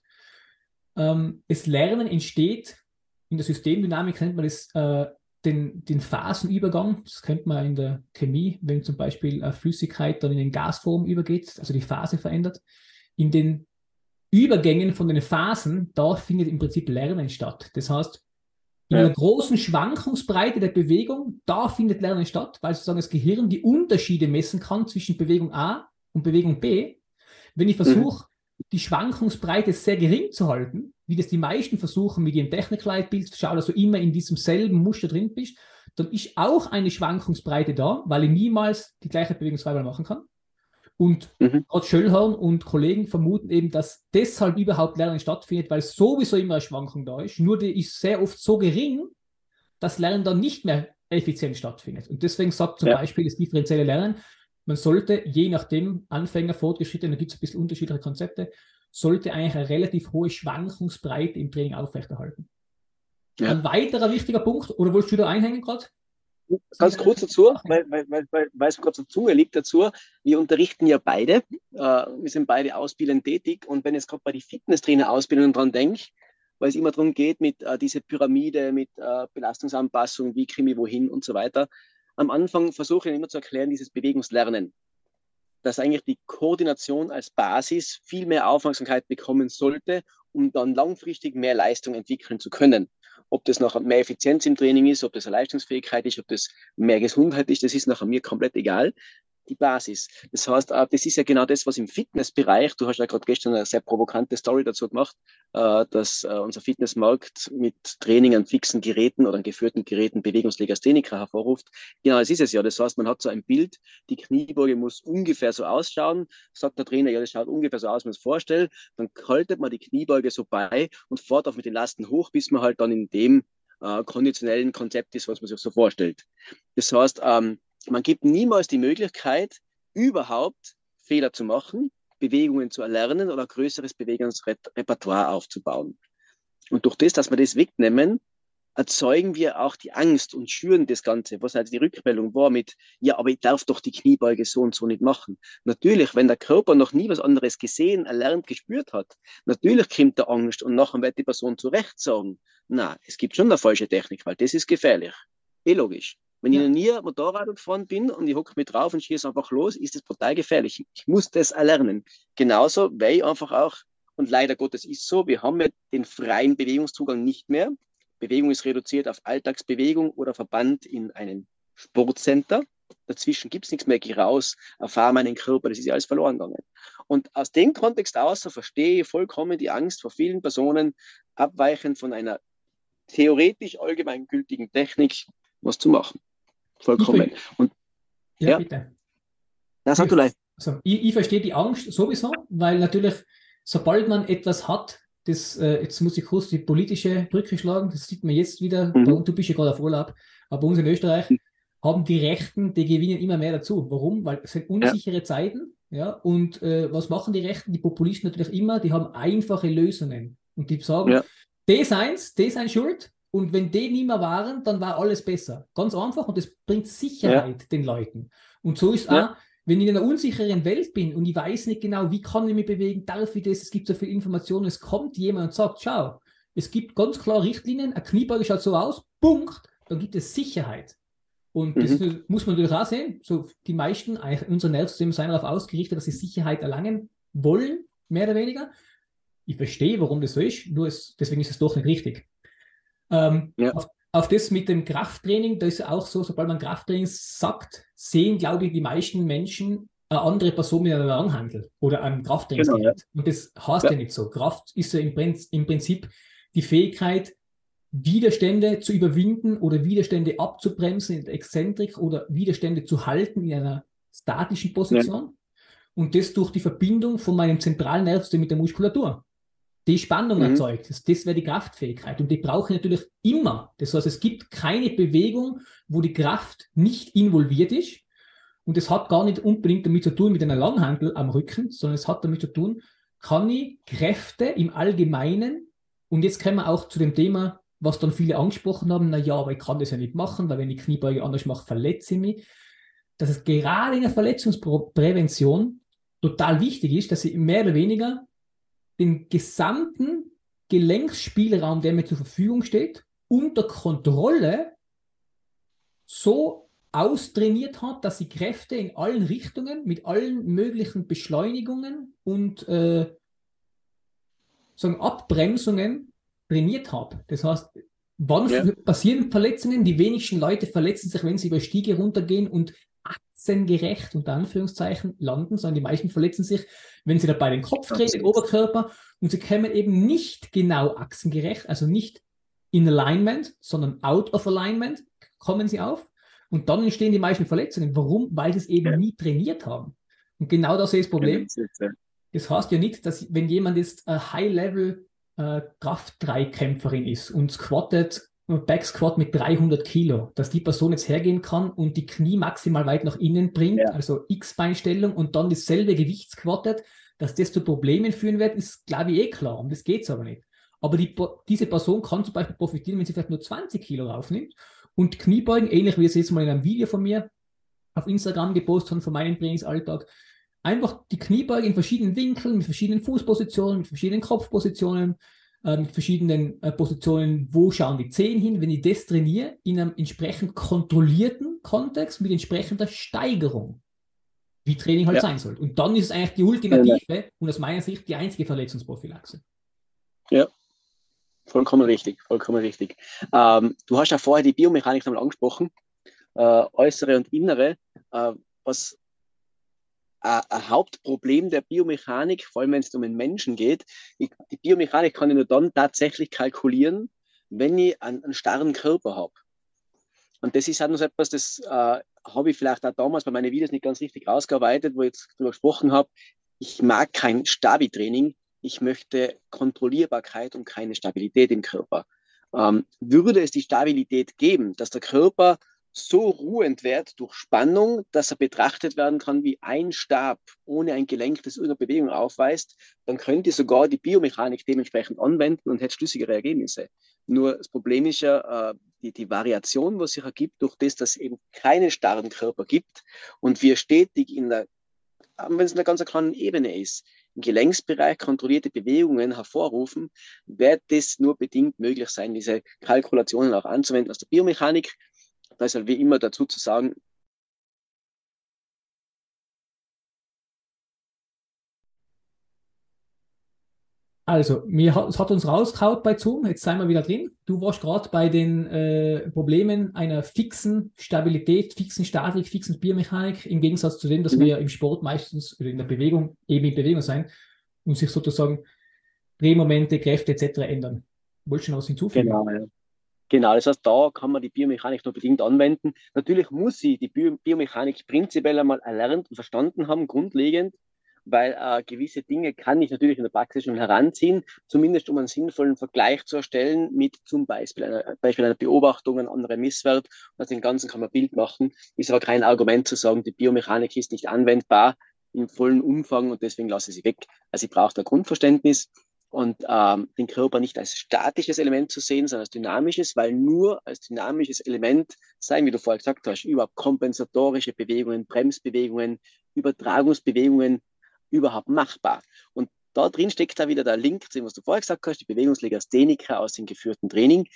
das Lernen entsteht, in der Systemdynamik nennt man das den Phasenübergang. Das kennt man in der Chemie, wenn zum Beispiel Flüssigkeit dann in den Gasform übergeht, also die Phase verändert. In den Übergängen von den Phasen, da findet im Prinzip Lernen statt. Das heißt, in einer großen Schwankungsbreite der Bewegung, da findet Lernen statt, weil sozusagen das Gehirn die Unterschiede messen kann zwischen Bewegung A und Bewegung B. Wenn ich versuche, die Schwankungsbreite sehr gering zu halten, wie das die meisten versuchen mit ihrem Technikleitbild, schau, dass du immer in diesem selben Muster drin bist, dann ist auch eine Schwankungsbreite da, weil ich niemals die gleiche Bewegung 2-mal machen kann. Und gerade Schöllhorn und Kollegen vermuten eben, dass deshalb überhaupt Lernen stattfindet, weil sowieso immer eine Schwankung da ist. Nur die ist sehr oft so gering, dass Lernen dann nicht mehr effizient stattfindet. Und deswegen sagt zum Beispiel das differenzielle Lernen, man sollte, je nachdem, Anfänger, Fortgeschrittene, da gibt es ein bisschen unterschiedliche Konzepte, sollte eigentlich eine relativ hohe Schwankungsbreite im Training aufrechterhalten. Ja. Ein weiterer wichtiger Punkt, oder wolltest du da einhängen gerade? Ganz kurz dazu, weil es mir gerade zur Zunge liegt dazu, wir unterrichten ja beide, wir sind beide ausbildend tätig, und wenn ich jetzt gerade bei den Fitnesstrainer-Ausbildungen dran denke, weil es immer darum geht, mit dieser Pyramide, mit Belastungsanpassung, wie komme ich wohin und so weiter. Am Anfang versuche ich immer zu erklären, dieses Bewegungslernen, dass eigentlich die Koordination als Basis viel mehr Aufmerksamkeit bekommen sollte, um dann langfristig mehr Leistung entwickeln zu können. Ob das nachher mehr Effizienz im Training ist, ob das eine Leistungsfähigkeit ist, ob das mehr Gesundheit ist, das ist nachher mir komplett egal. Die Basis. Das heißt, das ist ja genau das, was im Fitnessbereich, du hast ja gerade gestern eine sehr provokante Story dazu gemacht, dass unser Fitnessmarkt mit Training an fixen Geräten oder an geführten Geräten Bewegungslegastheniker hervorruft. Genau, das ist es ja. Das heißt, man hat so ein Bild, die Kniebeuge muss ungefähr so ausschauen, sagt der Trainer, ja, das schaut ungefähr so aus, wie man es vorstellt, dann haltet man die Kniebeuge so bei und fährt auf mit den Lasten hoch, bis man halt dann in dem konditionellen Konzept ist, was man sich so vorstellt. Das heißt, man gibt niemals die Möglichkeit, überhaupt Fehler zu machen, Bewegungen zu erlernen oder ein größeres Bewegungsrepertoire aufzubauen. Und durch das, dass wir das wegnehmen, erzeugen wir auch die Angst und schüren das Ganze, was halt die Rückmeldung war mit, ja, aber ich darf doch die Kniebeuge so und so nicht machen. Natürlich, wenn der Körper noch nie was anderes gesehen, erlernt, gespürt hat, natürlich kommt der Angst und nachher wird die Person zu Recht sagen, na, es gibt schon eine falsche Technik, weil das ist gefährlich. Logisch. Wenn ich noch nie Motorrad gefahren bin und ich hocke mit drauf und schieße einfach los, ist das brutal gefährlich. Ich muss das erlernen. Genauso, weil ich einfach auch, und leider Gottes ist so, wir haben ja den freien Bewegungszugang nicht mehr. Bewegung ist reduziert auf Alltagsbewegung oder verbannt in einem Sportcenter. Dazwischen gibt es nichts mehr, geh raus, erfahre meinen Körper, das ist ja alles verloren gegangen. Und aus dem Kontext außer verstehe ich vollkommen die Angst vor vielen Personen, abweichend von einer theoretisch allgemeingültigen Technik was zu machen. Vollkommen. Und, ja, bitte. Das hat du leid. Also, ich verstehe die Angst sowieso, weil natürlich, sobald man etwas hat, das, jetzt muss ich kurz die politische Brücke schlagen, das sieht man jetzt wieder, du bist ja gerade auf Urlaub, aber bei uns in Österreich haben die Rechten, die gewinnen immer mehr dazu. Warum? Weil es sind unsichere Zeiten, ja, und was machen die Rechten? Die Populisten natürlich immer, die haben einfache Lösungen und die sagen, die sind schuld. Und wenn die nicht mehr waren, dann war alles besser. Ganz einfach und das bringt Sicherheit den Leuten. Und so ist auch, wenn ich in einer unsicheren Welt bin und ich weiß nicht genau, wie kann ich mich bewegen, darf ich das, es gibt so viele Informationen, es kommt jemand und sagt, schau, es gibt ganz klare Richtlinien, eine Kniebeuge schaut so aus, Punkt, dann gibt es Sicherheit. Und das muss man natürlich auch sehen, so die meisten, unser Nervensystem sind darauf ausgerichtet, dass sie Sicherheit erlangen wollen, mehr oder weniger. Ich verstehe, warum das so ist, nur deswegen ist es doch nicht richtig. Auf das mit dem Krafttraining, da ist ja auch so, sobald man Krafttraining sagt, sehen, glaube ich, die meisten Menschen eine andere Person mit einem Langhandel oder einem Krafttrainingsgerät. Und das heißt ja nicht so. Kraft ist ja im Prinzip die Fähigkeit, Widerstände zu überwinden oder Widerstände abzubremsen in der Exzentrik oder Widerstände zu halten in einer statischen Position. Und das durch die Verbindung von meinem zentralen Nervensystem mit der Muskulatur. Die Spannung erzeugt. Das wäre die Kraftfähigkeit. Und die brauche ich natürlich immer. Das heißt, es gibt keine Bewegung, wo die Kraft nicht involviert ist. Und das hat gar nicht unbedingt damit zu tun mit einer Langhantel am Rücken, sondern es hat damit zu tun, kann ich Kräfte im Allgemeinen, und jetzt kommen wir auch zu dem Thema, was dann viele angesprochen haben, na ja, aber ich kann das ja nicht machen, weil wenn ich Kniebeuge anders mache, verletze ich mich. Dass es gerade in der Verletzungsprävention total wichtig ist, dass ich mehr oder weniger den gesamten Gelenksspielraum, der mir zur Verfügung steht, unter Kontrolle so austrainiert hat, dass ich Kräfte in allen Richtungen mit allen möglichen Beschleunigungen und sagen Abbremsungen trainiert habe. Das heißt, wann passieren Verletzungen? Die wenigsten Leute verletzen sich, wenn sie über Stiege runtergehen und achsengerecht, unter Anführungszeichen, landen, sondern die meisten verletzen sich, wenn sie dabei den Kopf drehen, den Oberkörper, und sie kommen eben nicht genau achsengerecht, also nicht in Alignment, sondern out of alignment kommen sie auf. Und dann entstehen die meisten Verletzungen. Warum? Weil sie es eben nie trainiert haben. Und genau das ist das Problem. Das heißt ja nicht, dass wenn jemand jetzt High-Level Kraft-3-Kämpferin ist und squattet, Back-Squat mit 300 Kilo, dass die Person jetzt hergehen kann und die Knie maximal weit nach innen bringt, also X-Beinstellung, und dann dasselbe Gewicht squattet, dass das zu Problemen führen wird, ist, glaube ich, klar. Und das geht es aber nicht. Aber diese Person kann zum Beispiel profitieren, wenn sie vielleicht nur 20 Kilo raufnimmt und Kniebeugen, ähnlich wie es jetzt mal in einem Video von mir auf Instagram gepostet haben, von meinem Trainingsalltag, einfach die Kniebeuge in verschiedenen Winkeln, mit verschiedenen Fußpositionen, mit verschiedenen Kopfpositionen, mit verschiedenen Positionen, wo schauen die Zehen hin, wenn ich das trainiere, in einem entsprechend kontrollierten Kontext mit entsprechender Steigerung, wie Training halt sein soll. Und dann ist es eigentlich die ultimative und aus meiner Sicht die einzige Verletzungsprophylaxe. Ja, vollkommen richtig, vollkommen richtig. Du hast ja vorher die Biomechanik nochmal angesprochen, äußere und innere, was ein Hauptproblem der Biomechanik, vor allem wenn es um den Menschen geht. Die Biomechanik kann ich nur dann tatsächlich kalkulieren, wenn ich einen starren Körper habe. Und das ist halt noch so etwas, das habe ich vielleicht auch damals bei meinen Videos nicht ganz richtig ausgearbeitet, wo ich jetzt darüber gesprochen habe. Ich mag kein Stabi-Training. Ich möchte Kontrollierbarkeit und keine Stabilität im Körper. Würde es die Stabilität geben, dass der Körper so ruhend wird durch Spannung, dass er betrachtet werden kann wie ein Stab ohne ein Gelenk, das irgendeine Bewegung aufweist, dann könnte ich sogar die Biomechanik dementsprechend anwenden und hätte schlüssigere Ergebnisse. Nur das Problem ist ja die Variation, was sich ergibt, durch das, dass es eben keinen starren Körper gibt und wir stetig wenn es in einer ganz kleinen Ebene ist, im Gelenksbereich kontrollierte Bewegungen hervorrufen, wird das nur bedingt möglich sein, diese Kalkulationen auch anzuwenden aus der Biomechanik. Da ist halt wie immer dazu zu sagen, Also, es hat uns rausgehauen bei Zoom, jetzt sind wir wieder drin. Du warst gerade bei den Problemen einer fixen Stabilität, fixen Statik, fixen Biomechanik, im Gegensatz zu dem, dass wir ja im Sport meistens oder in der Bewegung eben in Bewegung sein und sich sozusagen Drehmomente, Kräfte etc. ändern. Wolltest du noch was hinzufügen? genau, ja. Genau, das heißt, da kann man die Biomechanik nur bedingt anwenden. Natürlich muss sie die Biomechanik prinzipiell einmal erlernt und verstanden haben, grundlegend, weil gewisse Dinge kann ich natürlich in der Praxis schon heranziehen, zumindest um einen sinnvollen Vergleich zu erstellen mit zum Beispiel einer Beobachtung, einem anderen Messwert. Und aus dem Ganzen kann man Bild machen. Ist aber kein Argument zu sagen, die Biomechanik ist nicht anwendbar im vollen Umfang und deswegen lasse ich sie weg. Also ich brauche da Grundverständnis und den Körper nicht als statisches Element zu sehen, sondern als dynamisches, weil nur als dynamisches Element sein, wie du vorher gesagt hast, überhaupt kompensatorische Bewegungen, Bremsbewegungen, Übertragungsbewegungen überhaupt machbar. Und da drin steckt da wieder der Link zu dem, was du vorher gesagt hast, die Bewegungslegastheniker aus dem geführten Training.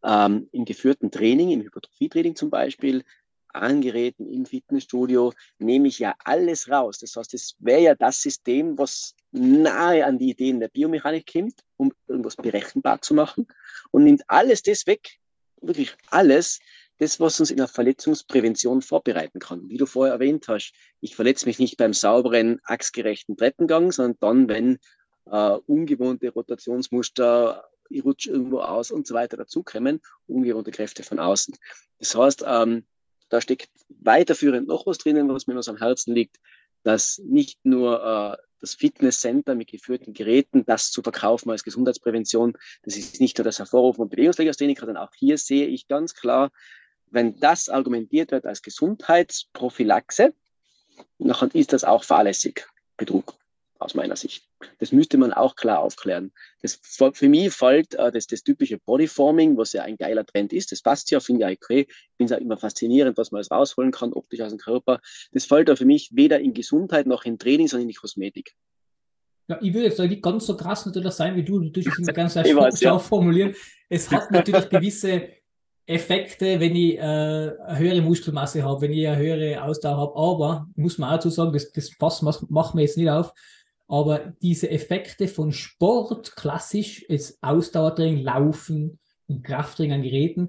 Im geführten Training, im Hypertrophietraining zum Beispiel, an Geräten im Fitnessstudio, nehme ich ja alles raus. Das heißt, das wäre ja das System, was nahe an die Ideen der Biomechanik kommt, um irgendwas berechenbar zu machen und nimmt alles das weg, wirklich alles, das, was uns in der Verletzungsprävention vorbereiten kann. Wie du vorher erwähnt hast, ich verletze mich nicht beim sauberen, achsgerechten Treppengang, sondern dann, wenn ungewohnte Rotationsmuster, ich rutsche irgendwo aus und so weiter dazukommen, ungewohnte Kräfte von außen. Das heißt, da steckt weiterführend noch was drinnen, was mir noch am Herzen liegt, dass nicht nur das Fitnesscenter mit geführten Geräten, das zu verkaufen als Gesundheitsprävention, das ist nicht nur das Hervorrufen von Bewegungslegastheniker, sondern auch hier sehe ich ganz klar, wenn das argumentiert wird als Gesundheitsprophylaxe, dann ist das auch fahrlässig Betrug aus meiner Sicht. Das müsste man auch klar aufklären. Für mich fällt das typische Bodyforming, was ja ein geiler Trend ist. Das passt ja, finde ich okay. Ich finde es auch immer faszinierend, was man alles rausholen kann, optisch aus dem Körper. Das fällt da für mich weder in Gesundheit noch in Training, sondern in die Kosmetik. Ja, ich würde jetzt nicht ganz so krass natürlich sein wie du. Du tust es immer ganz Ich weiß, ja. scharf formulieren. Es hat natürlich gewisse Effekte, wenn ich eine höhere Muskelmasse habe, wenn ich eine höhere Ausdauer habe. Aber, muss man auch dazu sagen, das Fass machen wir jetzt nicht auf. Aber diese Effekte von Sport, klassisch, jetzt Ausdauertraining, Laufen und Krafttraining an Geräten,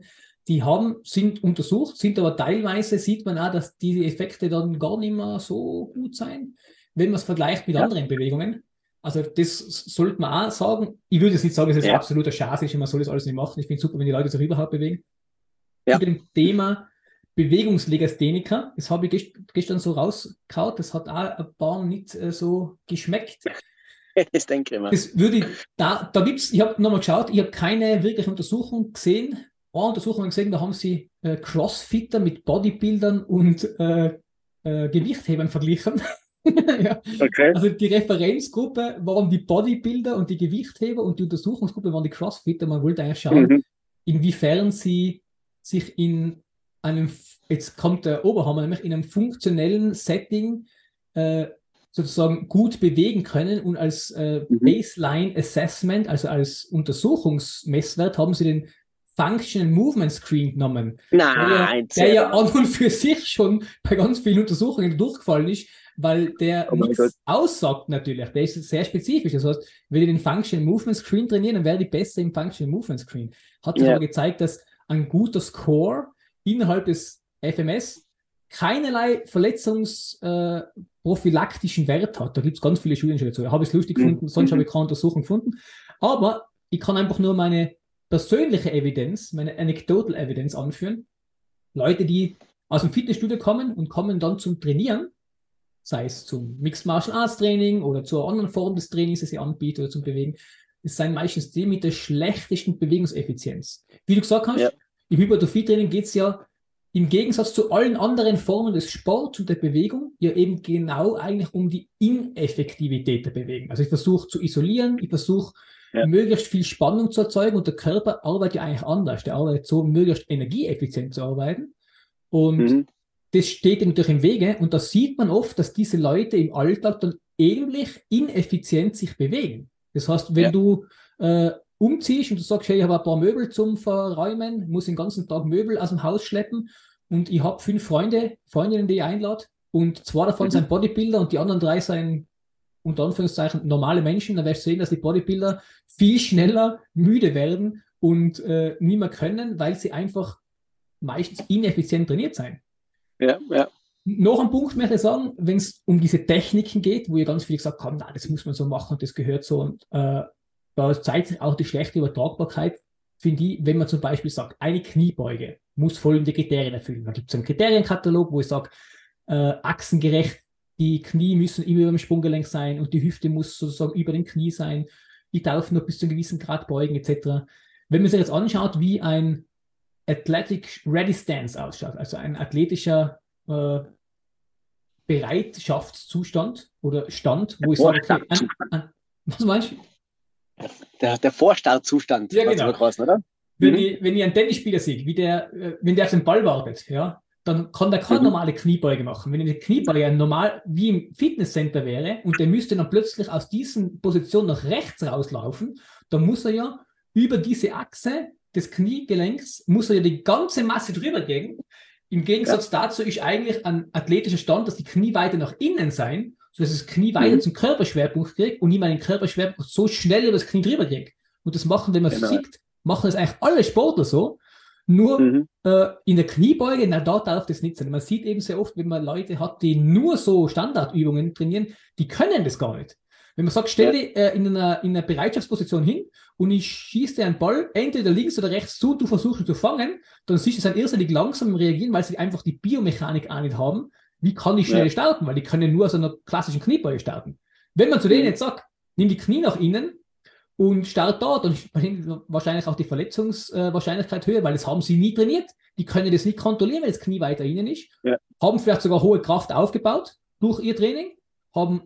sind untersucht, sind aber teilweise, sieht man auch, dass diese Effekte dann gar nicht mehr so gut sein, wenn man es vergleicht mit anderen Bewegungen. Also das sollte man auch sagen. Ich würde jetzt nicht sagen, dass es absoluter Schatz ist und man soll das alles nicht machen. Ich finde es super, wenn die Leute sich überhaupt bewegen. Zu dem Thema Bewegungslegastheniker, das habe ich gestern so rausgehauen, das hat auch ein paar nicht so geschmeckt. Das denke ich mal. Das würde ich, da gibt's, ich habe nochmal geschaut, ich habe keine wirkliche Untersuchung gesehen. Eine Untersuchung gesehen, da haben sie Crossfitter mit Bodybuildern und Gewichthebern verglichen. Ja. Okay. Also die Referenzgruppe waren die Bodybuilder und die Gewichtheber und die Untersuchungsgruppe waren die Crossfitter. Man wollte eigentlich schauen, inwiefern sie sich in einem, jetzt kommt der Oberhammer, nämlich in einem funktionellen Setting sozusagen gut bewegen können und als Baseline Assessment, also als Untersuchungsmesswert, haben sie den Functional Movement Screen genommen, Nein, der sehr ja an gut. und für sich schon bei ganz vielen Untersuchungen durchgefallen ist, weil der Oh mein Gott. nichts aussagt natürlich. Der ist sehr spezifisch. Das heißt, wenn die den Functional Movement Screen trainieren, dann wäre die besser im Functional Movement Screen. Hat sich Ja, aber gezeigt, dass ein guter Score innerhalb des FMS keinerlei verletzungsprophylaktischen Wert hat. Da gibt es ganz viele Studien schon dazu. Habe ich es lustig gefunden, sonst habe ich keine Untersuchung gefunden. Aber ich kann einfach nur meine persönliche Evidenz, meine Anecdotal Evidence anführen. Leute, die aus dem Fitnessstudio kommen und kommen dann zum Trainieren, sei es zum Mixed Martial Arts Training oder zur anderen Form des Trainings, das sie anbieten oder zum Bewegen, es sind meistens die mit der schlechtesten Bewegungseffizienz. Wie du gesagt ja, hast, im Hypertrophie-Training geht es ja im Gegensatz zu allen anderen Formen des Sports und der Bewegung ja eben genau eigentlich um die Ineffektivität der Bewegung. Also ich versuche zu isolieren, ich versuche ja. möglichst viel Spannung zu erzeugen und der Körper arbeitet ja eigentlich anders. Der arbeitet so, möglichst energieeffizient zu arbeiten. Und Mhm. das steht ihm natürlich im Wege und da sieht man oft, dass diese Leute im Alltag dann ähnlich ineffizient sich bewegen. Das heißt, wenn Ja, du umziehst und du sagst, hey, ich habe ein paar Möbel zum Verräumen, muss den ganzen Tag Möbel aus dem Haus schleppen und ich habe 5 Freundinnen, die ich einlade und 2 davon mhm. sind Bodybuilder und die anderen 3 sind unter Anführungszeichen normale Menschen, dann wirst du sehen, dass die Bodybuilder viel schneller müde werden und nie mehr können, weil sie einfach meistens ineffizient trainiert sind. Ja, ja, Noch ein Punkt möchte ich sagen, wenn es um diese Techniken geht, wo ihr ganz viel gesagt habt, na, das muss man so machen und das gehört so. Und da zeigt sich auch die schlechte Übertragbarkeit, finde ich, wenn man zum Beispiel sagt, eine Kniebeuge muss folgende Kriterien erfüllen. Da gibt es einen Kriterienkatalog, wo ich sage, achsengerecht, die Knie müssen immer über dem Sprunggelenk sein und die Hüfte muss sozusagen über dem Knie sein. Ich darf nur bis zu einem gewissen Grad beugen, etc. Wenn man sich jetzt anschaut, wie ein Athletic Ready Stance ausschaut, also ein athletischer Bereitschaftszustand oder Stand, wo ich sage, okay, Vorstartzustand. was meinst du? Der Vorstartzustand Ja, hat genau. sogar geheißen, oder? Wenn Mhm. ich, wenn ich einen Tennisspieler sehe, wenn der auf den Ball wartet, ja, dann kann der keine Mhm. normale Kniebeuge machen. Wenn eine Kniebeuge normal wie im Fitnesscenter wäre und der müsste dann plötzlich aus diesen Positionen nach rechts rauslaufen, dann muss er ja über diese Achse des Kniegelenks, muss er ja die ganze Masse drüber gehen. Im Ja. Gegensatz dazu ist eigentlich ein athletischer Stand, dass die Knie weiter nach innen sein, sodass das Knie weiter Mhm. zum Körperschwerpunkt kriegt und ich meinen Körperschwerpunkt so schnell über das Knie drüber kriege. Und das machen, wenn man es Genau. sieht, machen das eigentlich alle Sportler so. Nur Mhm. in der Kniebeuge, na, da darf das nicht sein. Man sieht eben sehr oft, wenn man Leute hat, die nur so Standardübungen trainieren, die können das gar nicht. Wenn man sagt, stell Ja. dich in einer Bereitschaftsposition hin und ich schieße dir einen Ball entweder links oder rechts zu, du versuchst ihn zu fangen, dann siehst du, sie sind irrsinnig langsam im Reagieren, weil sie einfach die Biomechanik auch nicht haben. Wie kann ich Ja. schnell starten? Weil die können nur aus einer klassischen Kniebeuge starten. Wenn man zu denen Mhm. jetzt sagt, nimm die Knie nach innen und startet dort, dann ist wahrscheinlich auch die Verletzungswahrscheinlichkeit höher, weil das haben sie nie trainiert. Die können das nicht kontrollieren, weil das Knie weiter innen ist. Ja. Haben vielleicht sogar hohe Kraft aufgebaut durch ihr Training, haben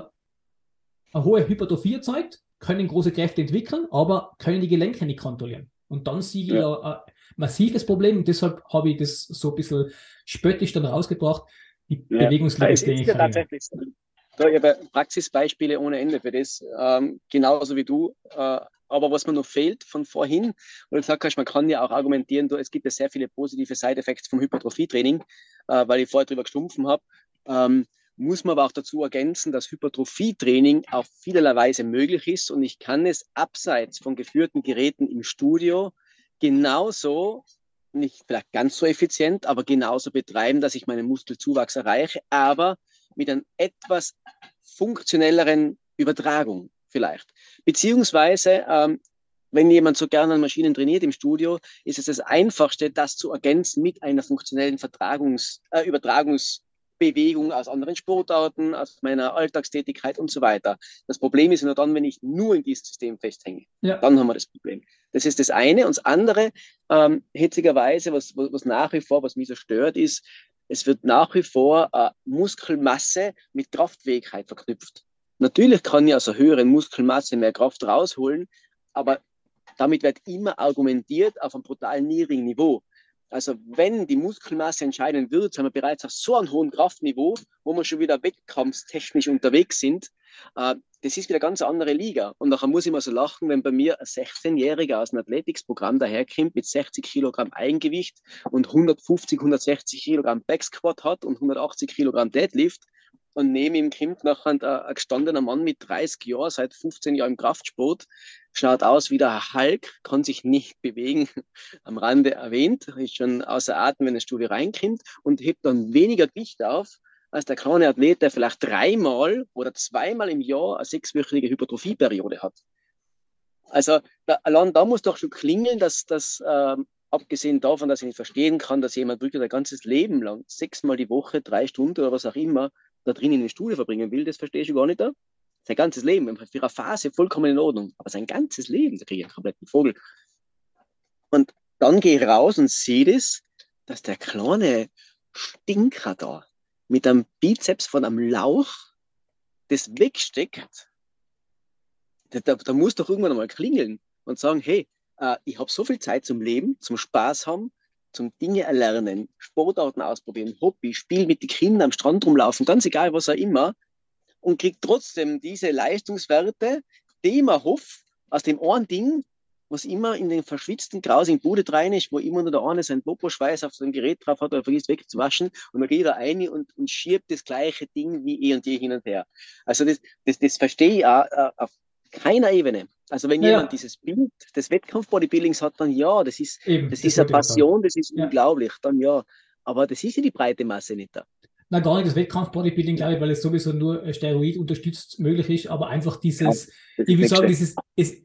eine hohe Hypertrophie erzeugt, können große Kräfte entwickeln, aber können die Gelenke nicht kontrollieren. Und dann sehe ich Ja. da ein massives Problem und deshalb habe ich das so ein bisschen spöttisch dann rausgebracht, die Ja. Es ist ja Bewegungslimitierung. tatsächlich so. Da, ich habe Praxisbeispiele ohne Ende für das, genauso wie du. Aber was mir noch fehlt von vorhin, weil du gesagt hast, man kann ja auch argumentieren, es gibt ja sehr viele positive Side-Effects vom Hypertrophie-Training, weil ich vorher drüber gestumpfen habe. Muss man aber auch dazu ergänzen, dass Hypertrophie-Training auf vielerlei Weise möglich ist und ich kann es abseits von geführten Geräten im Studio genauso, nicht vielleicht ganz so effizient, aber genauso betreiben, dass ich meinen Muskelzuwachs erreiche, aber mit einer etwas funktionelleren Übertragung vielleicht. Beziehungsweise, wenn jemand so gerne an Maschinen trainiert im Studio, ist es das Einfachste, das zu ergänzen mit einer funktionellen Übertragungsbewegung aus anderen Sportarten, aus meiner Alltagstätigkeit und so weiter. Das Problem ist nur dann, wenn ich nur in dieses System festhänge. Ja, Dann haben wir das Problem. Das ist das eine. Und das andere, hitzigerweise, was nach wie vor, was mich so stört, ist, es wird nach wie vor Muskelmasse mit Kraftfähigkeit verknüpft. Natürlich kann ich aus einer höheren Muskelmasse mehr Kraft rausholen, aber damit wird immer argumentiert auf einem brutal niedrigen Niveau. Also wenn die Muskelmasse entscheiden wird, sind wir bereits auf so einem hohen Kraftniveau, wo wir schon wieder wettkampftechnisch unterwegs sind. Das ist wieder eine ganz andere Liga. Und nachher muss ich mal so lachen, wenn bei mir ein 16-Jähriger aus dem Athletics-Programm daherkommt mit 60 Kilogramm Eigengewicht und 150, 160 Kilogramm Backsquat hat und 180 Kilogramm Deadlift. Und neben ihm kommt nachher ein gestandener Mann mit 30 Jahren, seit 15 Jahren im Kraftsport, schaut aus wie der Hulk, kann sich nicht bewegen, am Rande erwähnt, ist schon außer Atem, wenn das Studio reinkommt und hebt dann weniger Gewicht auf als der kleine Athlet, der vielleicht 3-mal oder 2-mal im Jahr eine 6-wöchige Hypertrophieperiode hat. Also allein da muss doch schon klingeln, dass das, abgesehen davon, dass ich nicht verstehen kann, dass jemand wirklich sein ganzes Leben lang 6-mal die Woche, 3 Stunden oder was auch immer da drin in der Studie verbringen will, das verstehe ich schon gar nicht da. Sein ganzes Leben, für eine Phase vollkommen in Ordnung, aber sein ganzes Leben, da kriege ich einen kompletten Vogel. Und dann gehe ich raus und sehe das, dass der kleine Stinker da mit einem Bizeps von einem Lauch das wegsteckt. Da muss doch irgendwann einmal klingeln und sagen, hey, ich habe so viel Zeit zum Leben, zum Spaß haben, zum Dinge erlernen, Sportarten ausprobieren, Hobby, Spiel mit den Kindern am Strand rumlaufen, ganz egal, was auch immer, und kriegt trotzdem diese Leistungswerte, die man hofft, aus dem einen Ding, was immer in den verschwitzten, grausigen Bude rein ist, wo immer nur der eine seinen Popo-Schweiß auf so ein Gerät drauf hat oder vergisst wegzuwaschen und dann geht er rein und schiebt das gleiche Ding wie eh und je hin und her. Also das verstehe ich auch auf keiner Ebene. Also wenn jemand dieses Bild des Wettkampf-Bodybuildings hat, dann ja, das ist eine Passion, das ist unglaublich, dann ja. Aber das ist ja die breite Masse nicht da. Na, gar nicht das Wettkampf-Bodybuilding, glaube ich, weil es sowieso nur Steroid unterstützt möglich ist, aber einfach dieses, ich will sagen, dieses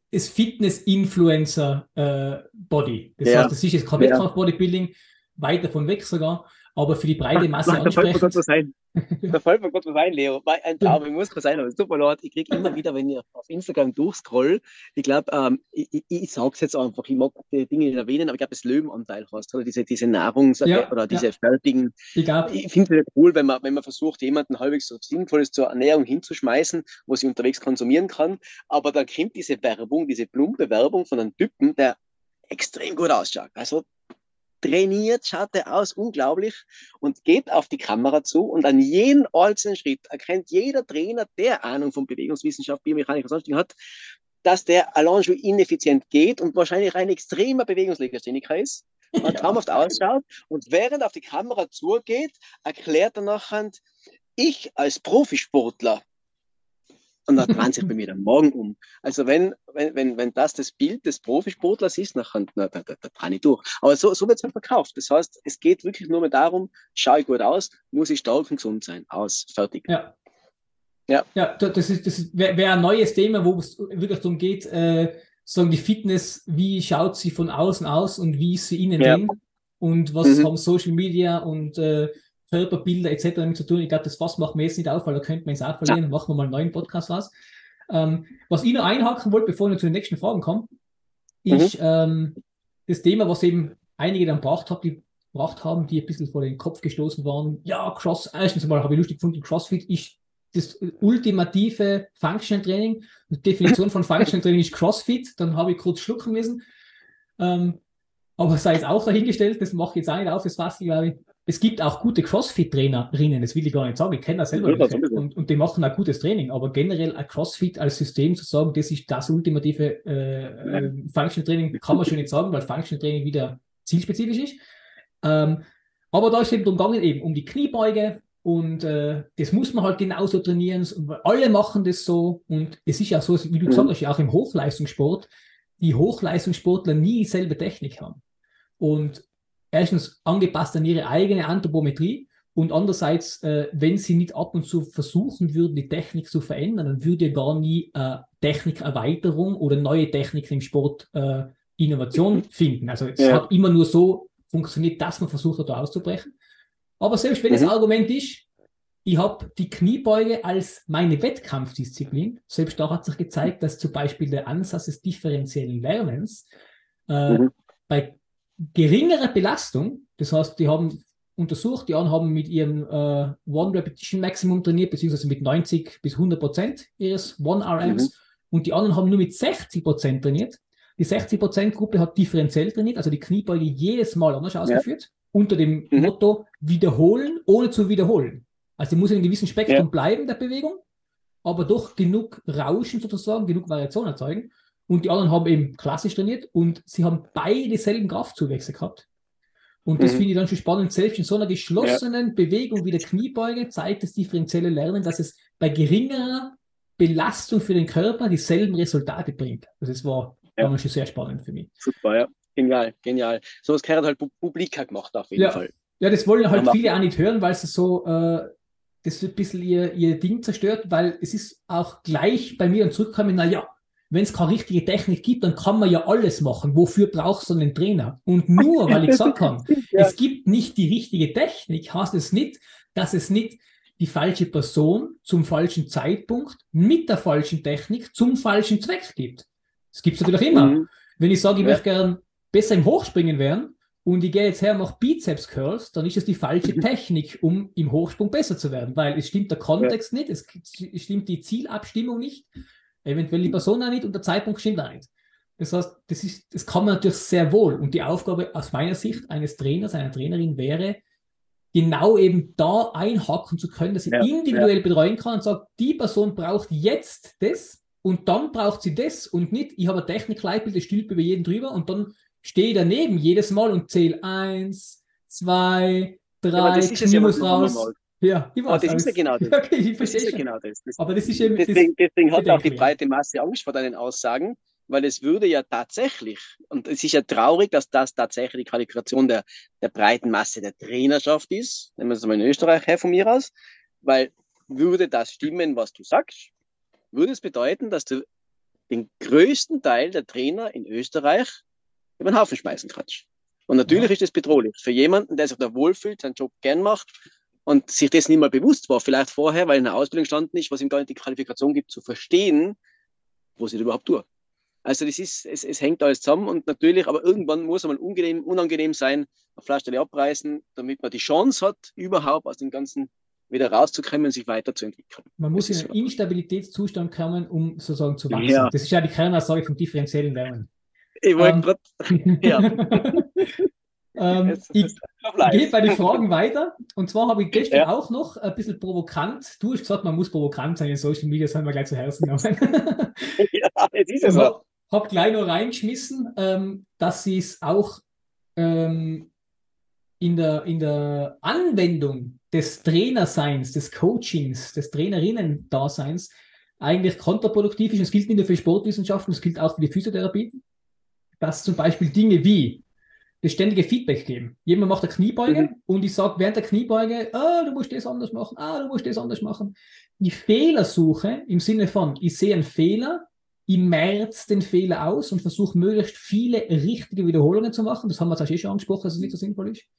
Fitness-Influencer-Body. Das heißt, das ist jetzt kein Wettkampf-Bodybuilding, weit davon weg sogar, aber für die breite Masse ansprechend. Da fällt mir Gott was ein, Leo. Ein Traum, ich muss sein, aber super laut. Ich kriege immer wieder, wenn ich auf Instagram durchscroll, ich glaube, ich sage es jetzt einfach, ich mag die Dinge nicht erwähnen, aber ich glaube, das Löwenanteil hast, oder diese Nahrungs- oder diese fertigen. Ich finde es cool, wenn man versucht, jemanden halbwegs so Sinnvolles zur Ernährung hinzuschmeißen, wo sie unterwegs konsumieren kann. Aber dann kommt diese Werbung, diese plumpe Werbung von einem Typen, der extrem gut ausschaut. Also trainiert, schaut er aus, unglaublich, und geht auf die Kamera zu und an jeden einzelnen Schritt erkennt jeder Trainer, der Ahnung von Bewegungswissenschaft, Biomechanik und sonstigen hat, dass der allein schon ineffizient geht und wahrscheinlich ein extremer Bewegungslegastheniker ist, und traumhaft ausschaut, und während er auf die Kamera zugeht, erklärt er nachher, ich als Profisportler. Und dann dreht sich bei mir der Morgen um. Also wenn das Bild des Profisportlers ist, dann dran ich durch. Aber so wird es halt verkauft. Das heißt, es geht wirklich nur mehr darum, schaue ich gut aus, muss ich stark und gesund sein. Aus, fertig. Ja, das wäre ein neues Thema, wo es wirklich darum geht, sagen die Fitness, wie schaut sie von außen aus und wie ist sie innen drin und was haben Social Media und Körperbilder etc. damit zu tun. Ich glaube, das Fass machen wir jetzt nicht auf, weil da könnten wir es auch verlieren. Dann machen wir mal einen neuen Podcast raus. Was ich noch einhaken wollte, bevor wir zu den nächsten Fragen kommen, ist das Thema, was eben einige dann gebracht haben, die ein bisschen vor den Kopf gestoßen waren. Ja, erstens mal habe ich lustig gefunden, CrossFit ist das ultimative Functional Training. Die Definition von Functional Training ist CrossFit. Dann habe ich kurz schlucken müssen. Aber sei es auch dahingestellt, das mache ich jetzt auch nicht auf, das Fass, glaube ich. Es gibt auch gute CrossFit-Trainerinnen, das will ich gar nicht sagen, ich kenne das selber und die machen auch gutes Training, aber generell ein CrossFit als System zu sagen, das ist das ultimative Functional Training, kann man schon nicht sagen, weil Functional Training wieder zielspezifisch ist. Aber da ist es eben darum gegangen, eben um die Kniebeuge und das muss man halt genauso trainieren, alle machen das so und es ist ja so, wie du gesagt hast, ja auch im Hochleistungssport, die Hochleistungssportler nie dieselbe Technik haben. Und erstens angepasst an ihre eigene Anthropometrie und andererseits, wenn sie nicht ab und zu versuchen würden, die Technik zu verändern, dann würde ja gar nie Technikerweiterung oder neue Techniken im Sport Innovation finden. Also es hat immer nur so funktioniert, dass man versucht hat, da auszubrechen. Aber selbst wenn das Argument ist, ich habe die Kniebeuge als meine Wettkampfdisziplin, selbst da hat sich gezeigt, dass zum Beispiel der Ansatz des differenziellen Lernens bei geringerer Belastung, das heißt, die haben untersucht, die einen haben mit ihrem One-Repetition-Maximum trainiert, beziehungsweise mit 90 bis 100% ihres One-RMs und die anderen haben nur mit 60% trainiert, Die 60%-Gruppe hat differenziell trainiert, also die Kniebeuge jedes Mal anders ausgeführt, unter dem Motto wiederholen, ohne zu wiederholen. Also die muss in einem gewissen Spektrum bleiben, der Bewegung, aber doch genug Rauschen sozusagen, genug Variation erzeugen. Und die anderen haben eben klassisch trainiert und sie haben beide dieselben Kraftzuwächse gehabt. Und das finde ich dann schon spannend. Selbst in so einer geschlossenen Bewegung wie der Kniebeuge zeigt das differenzielle Lernen, dass es bei geringerer Belastung für den Körper dieselben Resultate bringt. Also das war schon sehr spannend für mich. Super, ja. Genial, genial. So was gehört halt Publika gemacht auf jeden Fall. Ja, das wollen halt viele auch nicht hören, weil es so das ein bisschen ihr Ding zerstört, weil es ist auch gleich bei mir und zurückkommen, naja, wenn es keine richtige Technik gibt, dann kann man ja alles machen. Wofür brauchst du einen Trainer? Und nur, weil ich gesagt habe, es gibt nicht die richtige Technik, heißt es nicht, dass es nicht die falsche Person zum falschen Zeitpunkt mit der falschen Technik zum falschen Zweck gibt. Das gibt es natürlich immer. Wenn ich sage, ich möchte gern besser im Hochspringen werden und ich gehe jetzt her und mache Bizeps-Curls, dann ist es die falsche Technik, um im Hochsprung besser zu werden, weil es stimmt der Kontext nicht, es stimmt die Zielabstimmung nicht, eventuell die Person auch nicht und der Zeitpunkt stimmt auch nicht. Das heißt, das kann man natürlich sehr wohl. Und die Aufgabe aus meiner Sicht eines Trainers, einer Trainerin wäre, genau eben da einhaken zu können, dass ich individuell betreuen kann und sage, die Person braucht jetzt das und dann braucht sie das und nicht, ich habe ein Technikleitbild, das stülpe über jeden drüber und dann stehe ich daneben jedes Mal und zähle 1, 2, 3, Knie muss raus. Ja, ich weiß. Das ist ja genau das. Okay, ich verstehe das ist ja genau das. Aber das ist eben deswegen hat auch die breite Masse Angst vor deinen Aussagen, weil es würde ja tatsächlich, und es ist ja traurig, dass das tatsächlich die Qualifikation der breiten Masse der Trainerschaft ist, nehmen wir es mal in Österreich her von mir aus, weil würde das stimmen, was du sagst, würde es bedeuten, dass du den größten Teil der Trainer in Österreich über den Haufen schmeißen kannst. Und natürlich ist das bedrohlich für jemanden, der sich da wohlfühlt, seinen Job gern macht und sich das nicht mal bewusst war, vielleicht vorher, weil in der Ausbildung gestanden ist, was ihm gar nicht die Qualifikation gibt, zu verstehen, wo sie das überhaupt tut. Also das ist, es hängt alles zusammen und natürlich, aber irgendwann muss es mal unangenehm sein, eine Flasche abreißen, damit man die Chance hat, überhaupt aus dem Ganzen wieder rauszukommen und sich weiterzuentwickeln. Man muss in einen Instabilitätszustand kommen, um sozusagen zu wachsen. Ja. Das ist ja die Kernaussage vom differenziellen Lernen. Ich wollte gerade... Ich gehe bei den Fragen weiter. Und zwar habe ich gestern auch noch ein bisschen provokant, du hast gesagt, man muss provokant sein in Social Media, das haben wir gleich zu Herzen genommen. Jetzt ist es so. Habe gleich noch reingeschmissen, dass sie es auch in der Anwendung des Trainerseins, des Coachings, des Trainerinnen-Daseins eigentlich kontraproduktiv ist. Das gilt nicht nur für Sportwissenschaften, das gilt auch für die Physiotherapie. Dass zum Beispiel Dinge wie das ständige Feedback geben. Jemand macht eine Kniebeuge und ich sage während der Kniebeuge, du musst das anders machen, du musst das anders machen. Die Fehlersuche im Sinne von, ich sehe einen Fehler, ich merze den Fehler aus und versuche möglichst viele richtige Wiederholungen zu machen. Das haben wir jetzt auch schon angesprochen, dass es nicht so sinnvoll ist.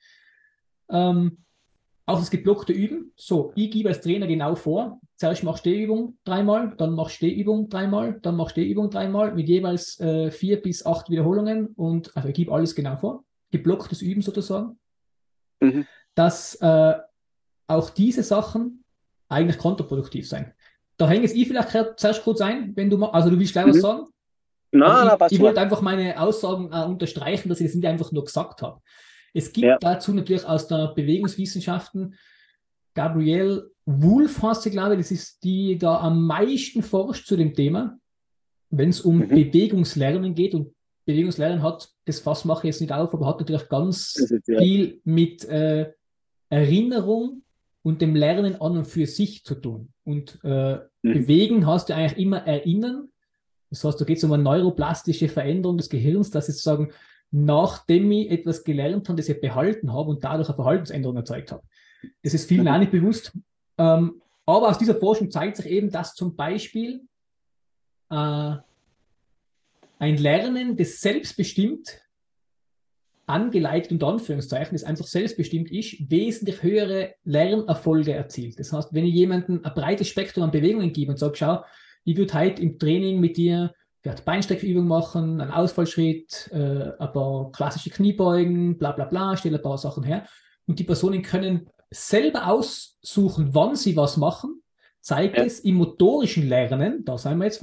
Auch das geblockte Üben. So, ich gebe als Trainer genau vor, zuerst machst du die Übung 3-mal, dann machst du die Übung 3-mal, dann machst du die Übung 3-mal mit jeweils 4 bis 8 Wiederholungen und also ich gebe alles genau vor. Geblocktes Üben sozusagen. Dass auch diese Sachen eigentlich kontraproduktiv sein. Da hänge ich vielleicht zuerst kurz ein, wenn du also du willst gleich was sagen? Ich wollte einfach meine Aussagen unterstreichen, dass ich das nicht einfach nur gesagt habe. Es gibt dazu natürlich aus der Bewegungswissenschaften Gabrielle Wulff heißt sie, glaube ich, das ist die da am meisten forscht zu dem Thema, wenn es um Bewegungslernen geht. Und Bewegungslernen hat, das Fass mache ich jetzt nicht auf, aber hat natürlich ganz viel mit Erinnerung und dem Lernen an und für sich zu tun. Und Bewegen heißt ja eigentlich immer erinnern. Das heißt, da geht es um eine neuroplastische Veränderung des Gehirns, dass ich sozusagen, nachdem ich etwas gelernt habe, das ich behalten habe und dadurch eine Verhaltensänderung erzeugt habe. Das ist vielen auch nicht bewusst. Aber aus dieser Forschung zeigt sich eben, dass zum Beispiel ein Lernen, das selbstbestimmt angeleitet, unter Anführungszeichen, das einfach selbstbestimmt ist, wesentlich höhere Lernerfolge erzielt. Das heißt, wenn ich jemandem ein breites Spektrum an Bewegungen gebe und sage, schau, ich würde heute im Training mit dir Beinstreckübung machen, einen Ausfallschritt, ein paar klassische Kniebeugen, bla bla bla, stelle ein paar Sachen her. Und die Personen können selber aussuchen, wann sie was machen, zeigt es im motorischen Lernen, da sind wir jetzt vor allem,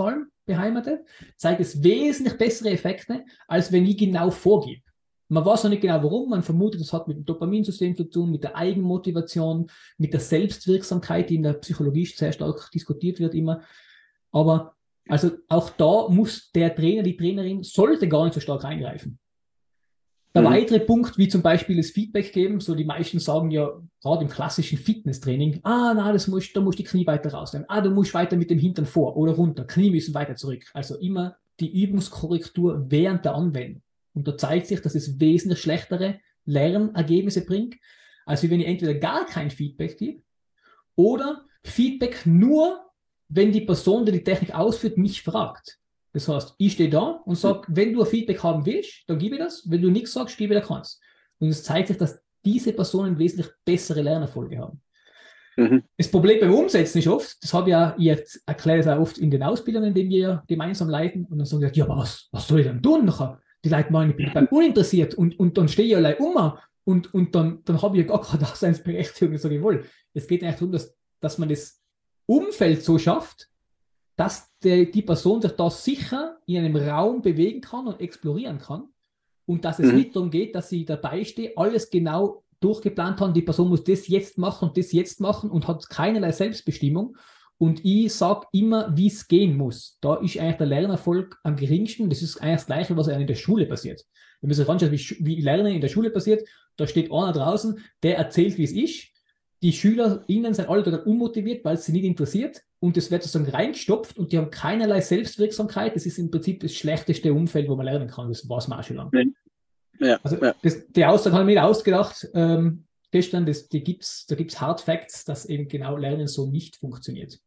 beheimatet, zeigt es wesentlich bessere Effekte, als wenn ich genau vorgebe. Man weiß noch nicht genau warum, man vermutet, das hat mit dem Dopaminsystem zu tun, mit der Eigenmotivation, mit der Selbstwirksamkeit, die in der Psychologie sehr stark diskutiert wird immer. Aber also auch da muss der Trainer, die Trainerin, sollte gar nicht so stark eingreifen. Der weitere Punkt, wie zum Beispiel das Feedback geben, so die meisten sagen ja, gerade im klassischen Fitnesstraining, da musst du die Knie weiter rausnehmen, du musst weiter mit dem Hintern vor oder runter, Knie müssen weiter zurück. Also immer die Übungskorrektur während der Anwendung. Und da zeigt sich, dass es wesentlich schlechtere Lernergebnisse bringt, als wenn ich entweder gar kein Feedback gebe oder Feedback nur, wenn die Person, die die Technik ausführt, mich fragt. Das heißt, ich stehe da und sage, wenn du ein Feedback haben willst, dann gebe ich das. Wenn du nichts sagst, gebe ich dir keins. Und es zeigt sich, dass diese Personen wesentlich bessere Lernerfolge haben. Das Problem beim Umsetzen ist oft, das habe ich erkläre es auch oft in den Ausbildungen, die wir gemeinsam leiten, und dann sagen die, ja, aber was soll ich dann tun nachher? Die Leute meinen, ich bin dann uninteressiert und dann stehe ich ja allein und dann habe ich ja gar keine Daseinsberechtigung. Ich sage, jawohl, es geht eigentlich darum, dass man das Umfeld so schafft, dass die Person sich da sicher in einem Raum bewegen kann und explorieren kann und dass es nicht darum geht, dass sie dabei steht, alles genau durchgeplant haben, die Person muss das jetzt machen und hat keinerlei Selbstbestimmung und ich sage immer, wie es gehen muss. Da ist eigentlich der Lernerfolg am geringsten. Das ist eigentlich das Gleiche, was in der Schule passiert. Wenn man sich anschaut, wie Lernen in der Schule passiert, da steht einer draußen, der erzählt, wie es ist. Die SchülerInnen sind alle total unmotiviert, weil es sie nicht interessiert und es wird sozusagen reingestopft und die haben keinerlei Selbstwirksamkeit. Das ist im Prinzip das schlechteste Umfeld, wo man lernen kann. Das weiß man auch schon lange. Ja, also die Aussage habe ich mir ausgedacht gestern, da gibt es Hard Facts, dass eben genau Lernen so nicht funktioniert.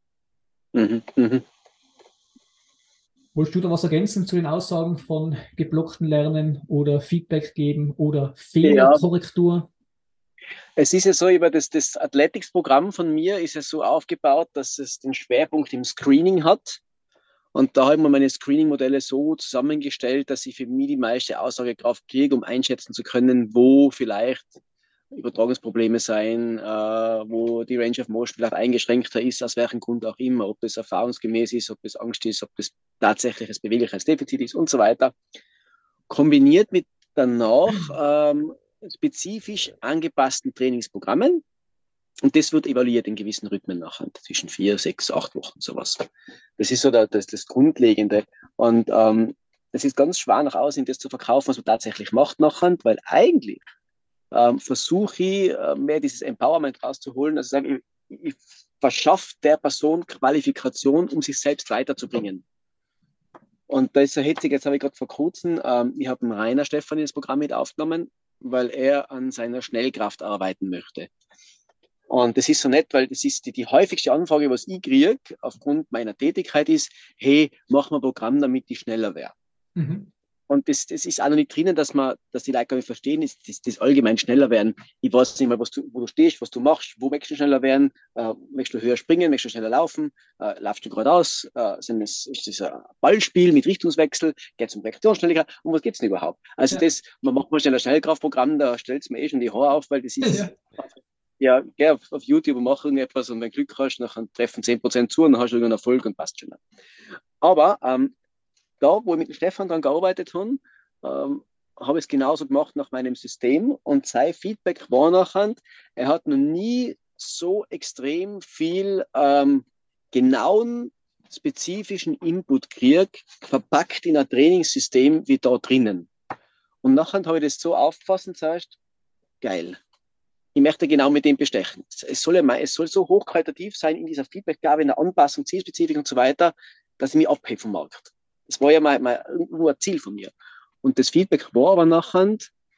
Wolltest du da was ergänzen zu den Aussagen von geblockten Lernen oder Feedback geben oder Fehlerkorrektur? Es ist ja so, über das Athletics-Programm von mir ist ja so aufgebaut, dass es den Schwerpunkt im Screening hat. Und da haben wir meine Screening-Modelle so zusammengestellt, dass ich für mich die meiste Aussagekraft kriege, um einschätzen zu können, wo vielleicht Übertragungsprobleme sein, wo die Range of Motion vielleicht eingeschränkter ist, aus welchem Grund auch immer, ob das erfahrungsgemäß ist, ob das Angst ist, ob das tatsächliches Beweglichkeitsdefizit ist und so weiter. Kombiniert mit danach spezifisch angepassten Trainingsprogrammen. Und das wird evaluiert in gewissen Rhythmen nachher, zwischen 4, 6, 8 Wochen, sowas. Das ist so das Grundlegende. Und es ist ganz schwer nach außen, das zu verkaufen, was man tatsächlich macht nachher, weil eigentlich versuche ich, mehr dieses Empowerment rauszuholen, also sagen, ich verschaffe der Person Qualifikation, um sich selbst weiterzubringen. Und da ist so hitzig, jetzt habe ich gerade vor kurzem, ich habe einen Rainer Stephan in das Programm mit aufgenommen, weil er an seiner Schnellkraft arbeiten möchte. Und das ist so nett, weil das ist die häufigste Anfrage, was ich kriege, aufgrund meiner Tätigkeit ist, hey, mach mal ein Programm, damit ich schneller werde. Und das ist auch noch nicht drinnen, dass die Leute gar nicht verstehen, das allgemein schneller werden. Ich weiß nicht mal, wo du stehst, was du machst, wo möchtest du schneller werden, möchtest du höher springen, möchtest du schneller laufen, laufst du geradeaus, ist das ein Ballspiel mit Richtungswechsel, geht es um Reaktionsschnelligkeit, um was geht es denn überhaupt? Also man macht mal schnell ein Schnellkraftprogramm, da stellt es mir schon die Haare auf, weil das ist... Ja, geh auf YouTube und mach irgendetwas und wenn du Glück hast, dann treffen 10% zu und dann hast du irgendeinen Erfolg und passt schon. Aber da, wo ich mit dem Stefan dran gearbeitet habe, habe ich es genauso gemacht nach meinem System und sein Feedback war nachher, er hat noch nie so extrem viel genauen, spezifischen Input gekriegt, verpackt in ein Trainingssystem wie da drinnen. Und nachher habe ich das so aufgefasst und gesagt, geil. Ich möchte genau mit dem bestechen. Es soll so hochqualitativ sein in dieser Feedbackgabe, in der Anpassung, Zielspezifik und so weiter, dass ich mich abhebe vom Markt. Das war ja nur ein Ziel von mir. Und das Feedback war aber nachher,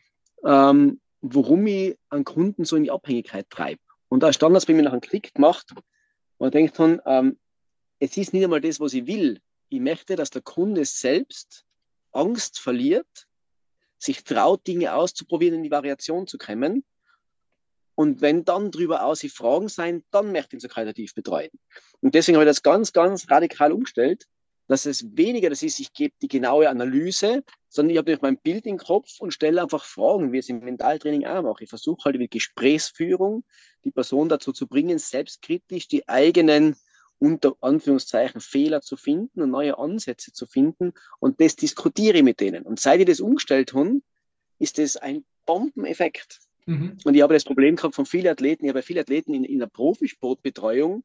warum ich einen Kunden so in die Abhängigkeit treibe. Und da ist dann das bei mir noch einen Klick gemacht und ich denke dann, es ist nicht einmal das, was ich will. Ich möchte, dass der Kunde selbst Angst verliert, sich traut, Dinge auszuprobieren, in die Variation zu kommen. Und wenn dann darüber aus die Fragen sein, dann möchte ich ihn so qualitativ betreuen. Und deswegen habe ich das ganz, ganz radikal umgestellt, dass es weniger das ist, ich gebe die genaue Analyse, sondern ich habe nicht mein Bild im Kopf und stelle einfach Fragen, wie ich es im Mentaltraining auch mache. Ich versuche halt mit Gesprächsführung die Person dazu zu bringen, selbstkritisch die eigenen unter Anführungszeichen Fehler zu finden und neue Ansätze zu finden und das diskutiere ich mit denen. Und seit ich das umgestellt habe, ist das ein Bombeneffekt. Und ich habe das Problem gehabt von vielen Athleten, ich habe viele Athleten in der Profisportbetreuung,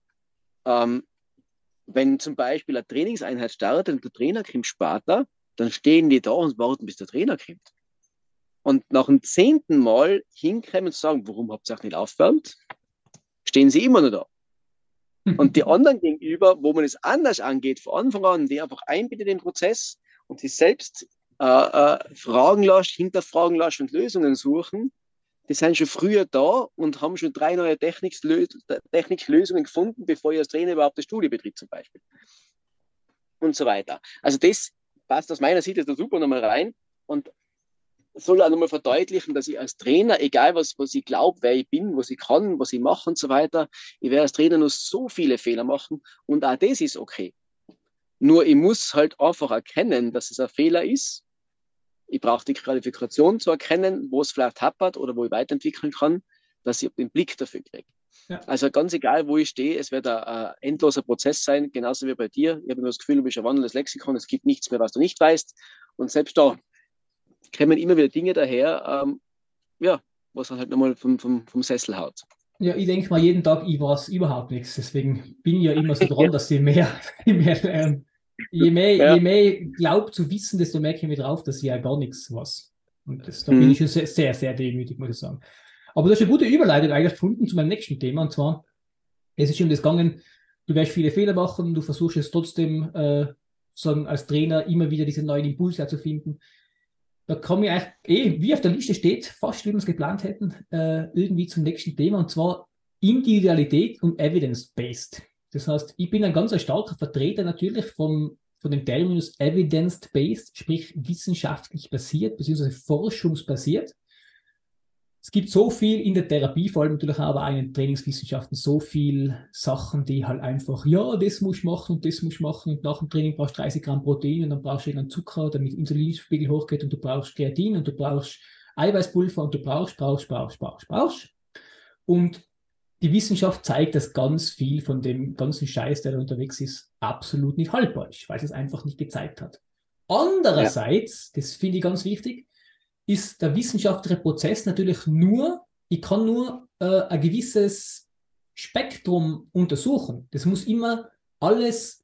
wenn zum Beispiel eine Trainingseinheit startet und der Trainer kommt später, dann stehen die da und warten, bis der Trainer kommt. Und nach dem 10. Mal hinkommen und sagen, warum habt ihr auch nicht aufgewärmt, stehen sie immer noch da. Und die anderen gegenüber, wo man es anders angeht, von Anfang an, die einfach einbindet in den Prozess und sich selbst fragen lässt, hinterfragen lässt und Lösungen suchen, die sind schon früher da und haben schon 3 neue Techniklösungen gefunden, bevor ihr als Trainer überhaupt das Studio betritt zum Beispiel. Und so weiter. Also das passt aus meiner Sicht da super nochmal rein und soll auch nochmal verdeutlichen, dass ich als Trainer, egal was ich glaube, wer ich bin, was ich kann, was ich mache und so weiter, ich werde als Trainer nur so viele Fehler machen und auch das ist okay. Nur ich muss halt einfach erkennen, dass es ein Fehler ist. Ich brauche die Qualifikation zu erkennen, wo es vielleicht hapert oder wo ich weiterentwickeln kann, dass ich den Blick dafür kriege. Ja. Also ganz egal, wo ich stehe, es wird ein endloser Prozess sein, genauso wie bei dir. Ich habe nur das Gefühl, du bist ein wandelndes Lexikon, es gibt nichts mehr, was du nicht weißt. Und selbst da kommen immer wieder Dinge daher, was halt nochmal vom Sessel haut. Ja, ich denke mal jeden Tag, ich weiß überhaupt nichts. Deswegen bin ich ja immer so dran, dass ich mehr je mehr ich glaube zu wissen, desto mehr komme ich drauf, dass ich ja gar nichts weiß. Und da bin ich schon sehr, sehr, sehr demütig, muss ich sagen. Aber das ist eine gute Überleitung eigentlich gefunden zu meinem nächsten Thema. Und zwar, es ist schon das gegangen, du wirst viele Fehler machen, du versuchst es trotzdem sagen, als Trainer immer wieder diese neuen Impulse zu finden. Da komme ich eigentlich, wie auf der Liste steht, fast wie wir es geplant hätten, irgendwie zum nächsten Thema. Und zwar Individualität und Evidence-Based. Das heißt, ich bin ein ganz starker Vertreter natürlich von dem Terminus Evidence-Based, sprich wissenschaftlich basiert, beziehungsweise forschungsbasiert. Es gibt so viel in der Therapie, vor allem natürlich auch in den Trainingswissenschaften, so viel Sachen, die halt einfach, ja, das muss ich machen und das muss ich machen und nach dem Training brauchst du 30 Gramm Protein und dann brauchst du irgendeinen Zucker, damit der Insulinspiegel hochgeht und du brauchst Kreatin und du brauchst Eiweißpulver und du brauchst. Und die Wissenschaft zeigt, dass ganz viel von dem ganzen Scheiß, der da unterwegs ist, absolut nicht haltbar ist, weil es einfach nicht gezeigt hat. Andererseits, das finde ich ganz wichtig, ist der wissenschaftliche Prozess natürlich ich kann nur ein gewisses Spektrum untersuchen. Das muss immer alles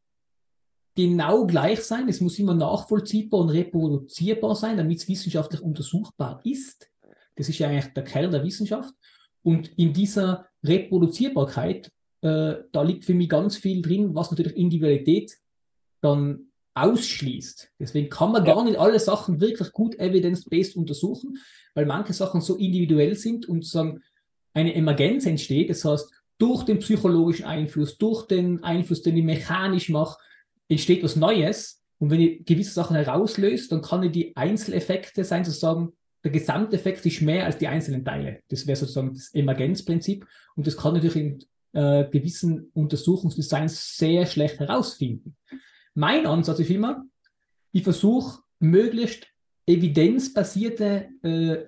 genau gleich sein, es muss immer nachvollziehbar und reproduzierbar sein, damit es wissenschaftlich untersuchbar ist. Das ist ja eigentlich der Kern der Wissenschaft. Und in dieser Reproduzierbarkeit, da liegt für mich ganz viel drin, was natürlich Individualität dann ausschließt. Deswegen kann man gar nicht alle Sachen wirklich gut evidence-based untersuchen, weil manche Sachen so individuell sind und sagen, eine Emergenz entsteht. Das heißt, durch den psychologischen Einfluss, durch den Einfluss, den ich mechanisch mache, entsteht was Neues. Und wenn ich gewisse Sachen herauslöse, dann kann ich die Einzeleffekte sein, sozusagen, der Gesamteffekt ist mehr als die einzelnen Teile. Das wäre sozusagen das Emergenzprinzip. Und das kann natürlich in gewissen Untersuchungsdesigns sehr schlecht herausfinden. Mein Ansatz ist immer, ich versuche, möglichst evidenzbasierte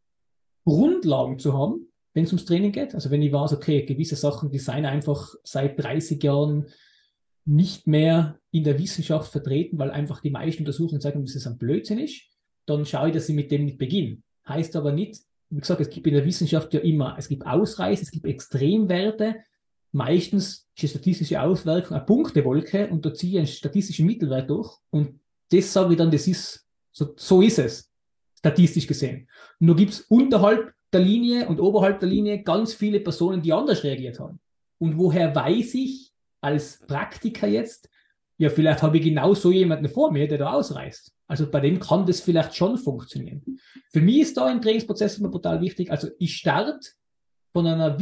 Grundlagen zu haben, wenn es ums Training geht. Also wenn ich weiß, okay, gewisse Sachen, die seien einfach seit 30 Jahren nicht mehr in der Wissenschaft vertreten, weil einfach die meisten Untersuchungen zeigen, dass es ein Blödsinn ist, dann schaue ich, dass ich mit dem nicht beginne. Heißt aber nicht, wie gesagt, es gibt in der Wissenschaft ja immer, es gibt Ausreißer, es gibt Extremwerte. Meistens ist die statistische Auswertung eine Punktewolke und da ziehe ich einen statistischen Mittelwert durch und das sage ich dann, das ist, so ist es, statistisch gesehen. Und nur gibt es unterhalb der Linie und oberhalb der Linie ganz viele Personen, die anders reagiert haben. Und woher weiß ich als Praktiker jetzt, ja, vielleicht habe ich genau so jemanden vor mir, der da ausreißt. Also bei dem kann das vielleicht schon funktionieren. Für mich ist da im Trainingsprozess immer total wichtig, also ich starte von einer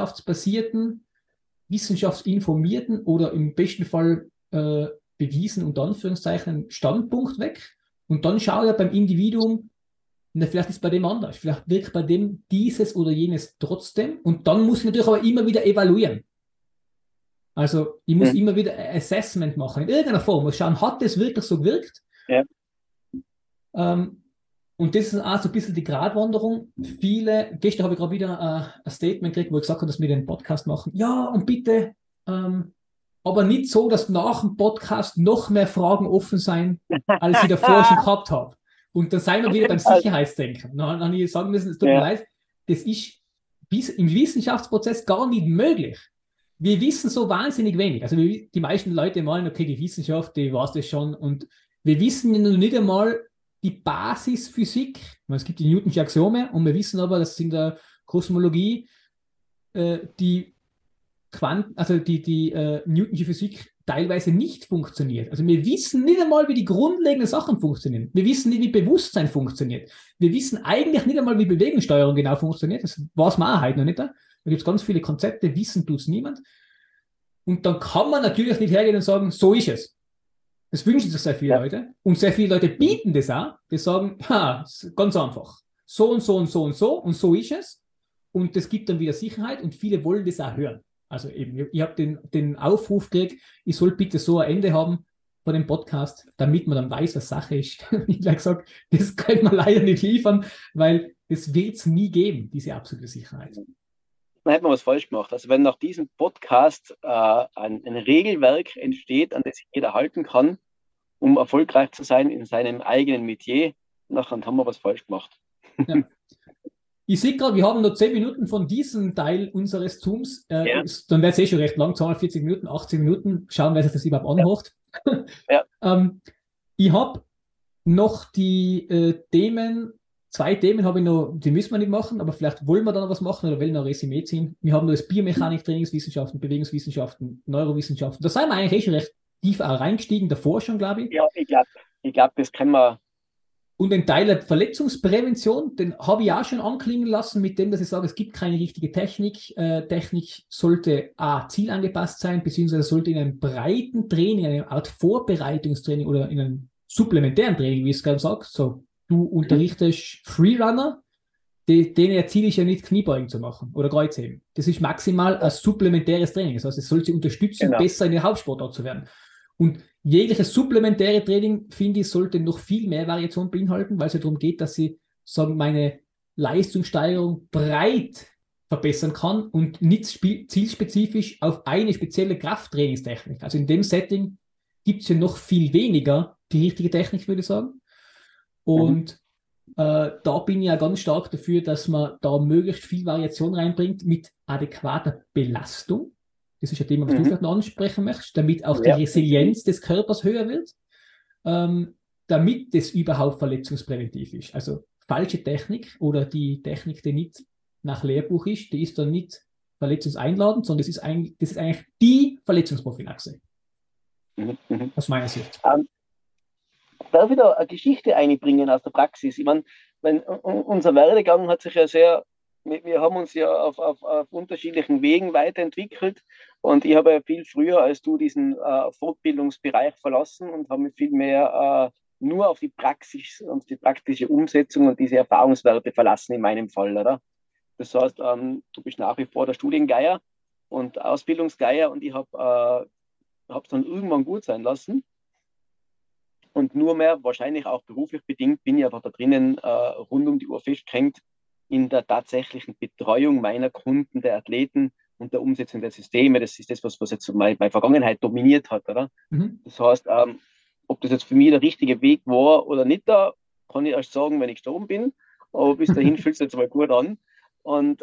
wissenschaftsinformierten oder im besten Fall bewiesen, unter Anführungszeichen, Standpunkt weg. Und dann schaue ich beim Individuum, vielleicht ist es bei dem anders, vielleicht wirkt bei dem dieses oder jenes trotzdem. Und dann muss ich natürlich aber immer wieder evaluieren. Also ich muss immer wieder ein Assessment machen, in irgendeiner Form, muss schauen, hat das wirklich so gewirkt? Ja. Und das ist auch so ein bisschen die Gratwanderung. Gestern habe ich gerade wieder ein Statement gekriegt, wo ich gesagt habe, dass wir den Podcast machen. Ja, und bitte aber nicht so, dass nach dem Podcast noch mehr Fragen offen sein, als ich davor schon gehabt habe. Und dann seien wir wieder beim Sicherheitsdenken. Dann habe ich sagen müssen, es tut mir leid, das ist im Wissenschaftsprozess gar nicht möglich. Wir wissen so wahnsinnig wenig. Also die meisten Leute meinen, okay, die Wissenschaft, die weiß das schon. Und wir wissen noch nicht einmal die Basisphysik. Es gibt die Newtonsche Axiome und wir wissen aber, dass in der Kosmologie die Newtonsche Physik teilweise nicht funktioniert. Also wir wissen nicht einmal, wie die grundlegenden Sachen funktionieren. Wir wissen nicht, wie Bewusstsein funktioniert. Wir wissen eigentlich nicht einmal, wie Bewegungssteuerung genau funktioniert. Das weiß man auch heute noch nicht. Da gibt es ganz viele Konzepte, wissen tut es niemand. Und dann kann man natürlich nicht hergehen und sagen, so ist es. Das wünschen sich sehr viele Leute. Und sehr viele Leute bieten das auch. Die sagen, ja, ganz einfach. So und so und so und so und so ist es. Und das gibt dann wieder Sicherheit und viele wollen das auch hören. Also eben, ich habe den Aufruf gekriegt, ich soll bitte so ein Ende haben von dem Podcast, damit man dann weiß, was Sache ist. Ich habe gesagt, das können wir leider nicht liefern, weil das wird es nie geben, diese absolute Sicherheit. Dann hätte man was falsch gemacht. Also wenn nach diesem Podcast ein Regelwerk entsteht, an das sich jeder halten kann, um erfolgreich zu sein in seinem eigenen Metier, dann haben wir was falsch gemacht. Ja. Ich sehe gerade, wir haben noch 10 Minuten von diesem Teil unseres Zooms. Dann wäre es schon recht lang, 42 Minuten, 80 Minuten. Schauen, wer sich das überhaupt anhört. Ich habe noch die Themen, 2 Themen habe ich noch, die müssen wir nicht machen, aber vielleicht wollen wir da noch was machen oder wollen noch ein Resümee ziehen. Wir haben noch das Biomechanik, Trainingswissenschaften, Bewegungswissenschaften, Neurowissenschaften. Da sind wir eigentlich schon recht tief auch reingestiegen, davor schon, glaube ich. Ja, ich glaube, das können wir. Und den Teil der Verletzungsprävention, den habe ich auch schon anklingen lassen, mit dem, dass ich sage, es gibt keine richtige Technik. Technik sollte zielangepasst sein, beziehungsweise sollte in einem breiten Training, eine Art Vorbereitungstraining oder in einem supplementären Training, wie ich es gerade sage, so, du unterrichtest Freerunner, denen erziele ich ja nicht Kniebeugen zu machen oder Kreuzheben. Das ist maximal ein supplementäres Training. Das heißt, es soll sie unterstützen, besser in der Hauptsportart zu werden. Und jegliches supplementäre Training, finde ich, sollte noch viel mehr Variation beinhalten, weil es ja darum geht, dass ich sagen, meine Leistungssteigerung breit verbessern kann und nicht zielspezifisch auf eine spezielle Krafttrainingstechnik. Also in dem Setting gibt es ja noch viel weniger die richtige Technik, würde ich sagen. Und da bin ich ja ganz stark dafür, dass man da möglichst viel Variation reinbringt mit adäquater Belastung. Das ist ein Thema, was du vielleicht noch ansprechen möchtest, damit auch die Resilienz des Körpers höher wird, damit das überhaupt verletzungspräventiv ist. Also falsche Technik oder die Technik, die nicht nach Lehrbuch ist, die ist dann nicht verletzungseinladend, sondern das ist eigentlich die Verletzungsprophylaxe. Aus meiner Sicht. Darf ich da eine Geschichte einbringen aus der Praxis? Ich meine, unser Werdegang hat sich ja wir haben uns ja auf unterschiedlichen Wegen weiterentwickelt und ich habe ja viel früher als du diesen Fortbildungsbereich verlassen und habe mich viel mehr nur auf die Praxis und die praktische Umsetzung und diese Erfahrungswerte verlassen in meinem Fall, oder? Das heißt, du bist nach wie vor der Studiengeier und Ausbildungsgeier und ich habe es dann irgendwann gut sein lassen. Und nur mehr, wahrscheinlich auch beruflich bedingt, bin ich einfach da drinnen rund um die Uhr festgehängt in der tatsächlichen Betreuung meiner Kunden, der Athleten und der Umsetzung der Systeme. Das ist das, was jetzt meine Vergangenheit dominiert hat, oder? Das heißt, ob das jetzt für mich der richtige Weg war oder nicht, da kann ich erst sagen, wenn ich gestorben bin. Aber bis dahin fühlt es jetzt mal gut an. Und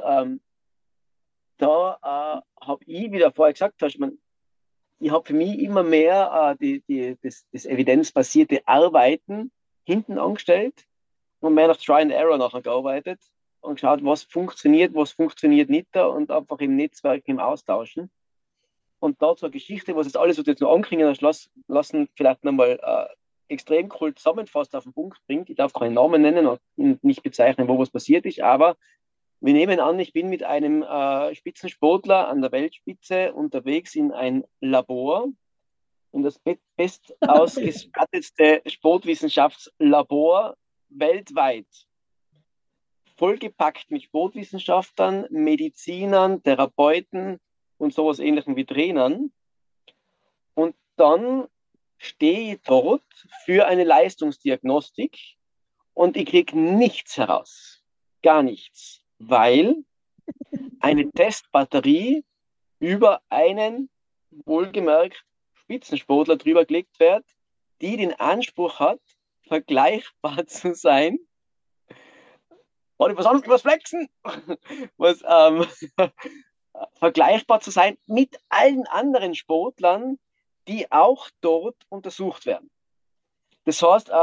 da habe ich, wie du vorher gesagt hast, ich habe für mich immer mehr das evidenzbasierte Arbeiten hinten angestellt und mehr nach Try and Error nachher gearbeitet und geschaut, was funktioniert nicht da und einfach im Netzwerk, im Austauschen. Und dazu eine Geschichte, was jetzt alles, was jetzt noch anklingen lassen, vielleicht nochmal extrem cool zusammenfasst auf den Punkt bringt. Ich darf keinen Namen nennen und nicht bezeichnen, wo was passiert ist, aber wir nehmen an, ich bin mit einem Spitzensportler an der Weltspitze unterwegs in ein Labor, in das best ausgestattetste Sportwissenschaftslabor weltweit. Vollgepackt mit Sportwissenschaftlern, Medizinern, Therapeuten und sowas Ähnlichem wie Trainern. Und dann stehe ich dort für eine Leistungsdiagnostik und ich kriege nichts heraus. Gar nichts. Weil eine Testbatterie über einen wohlgemerkt Spitzensportler drüber gelegt wird, die den Anspruch hat, vergleichbar zu sein. Wollte was anderes, was flexen? Was, vergleichbar zu sein mit allen anderen Sportlern, die auch dort untersucht werden. Das heißt,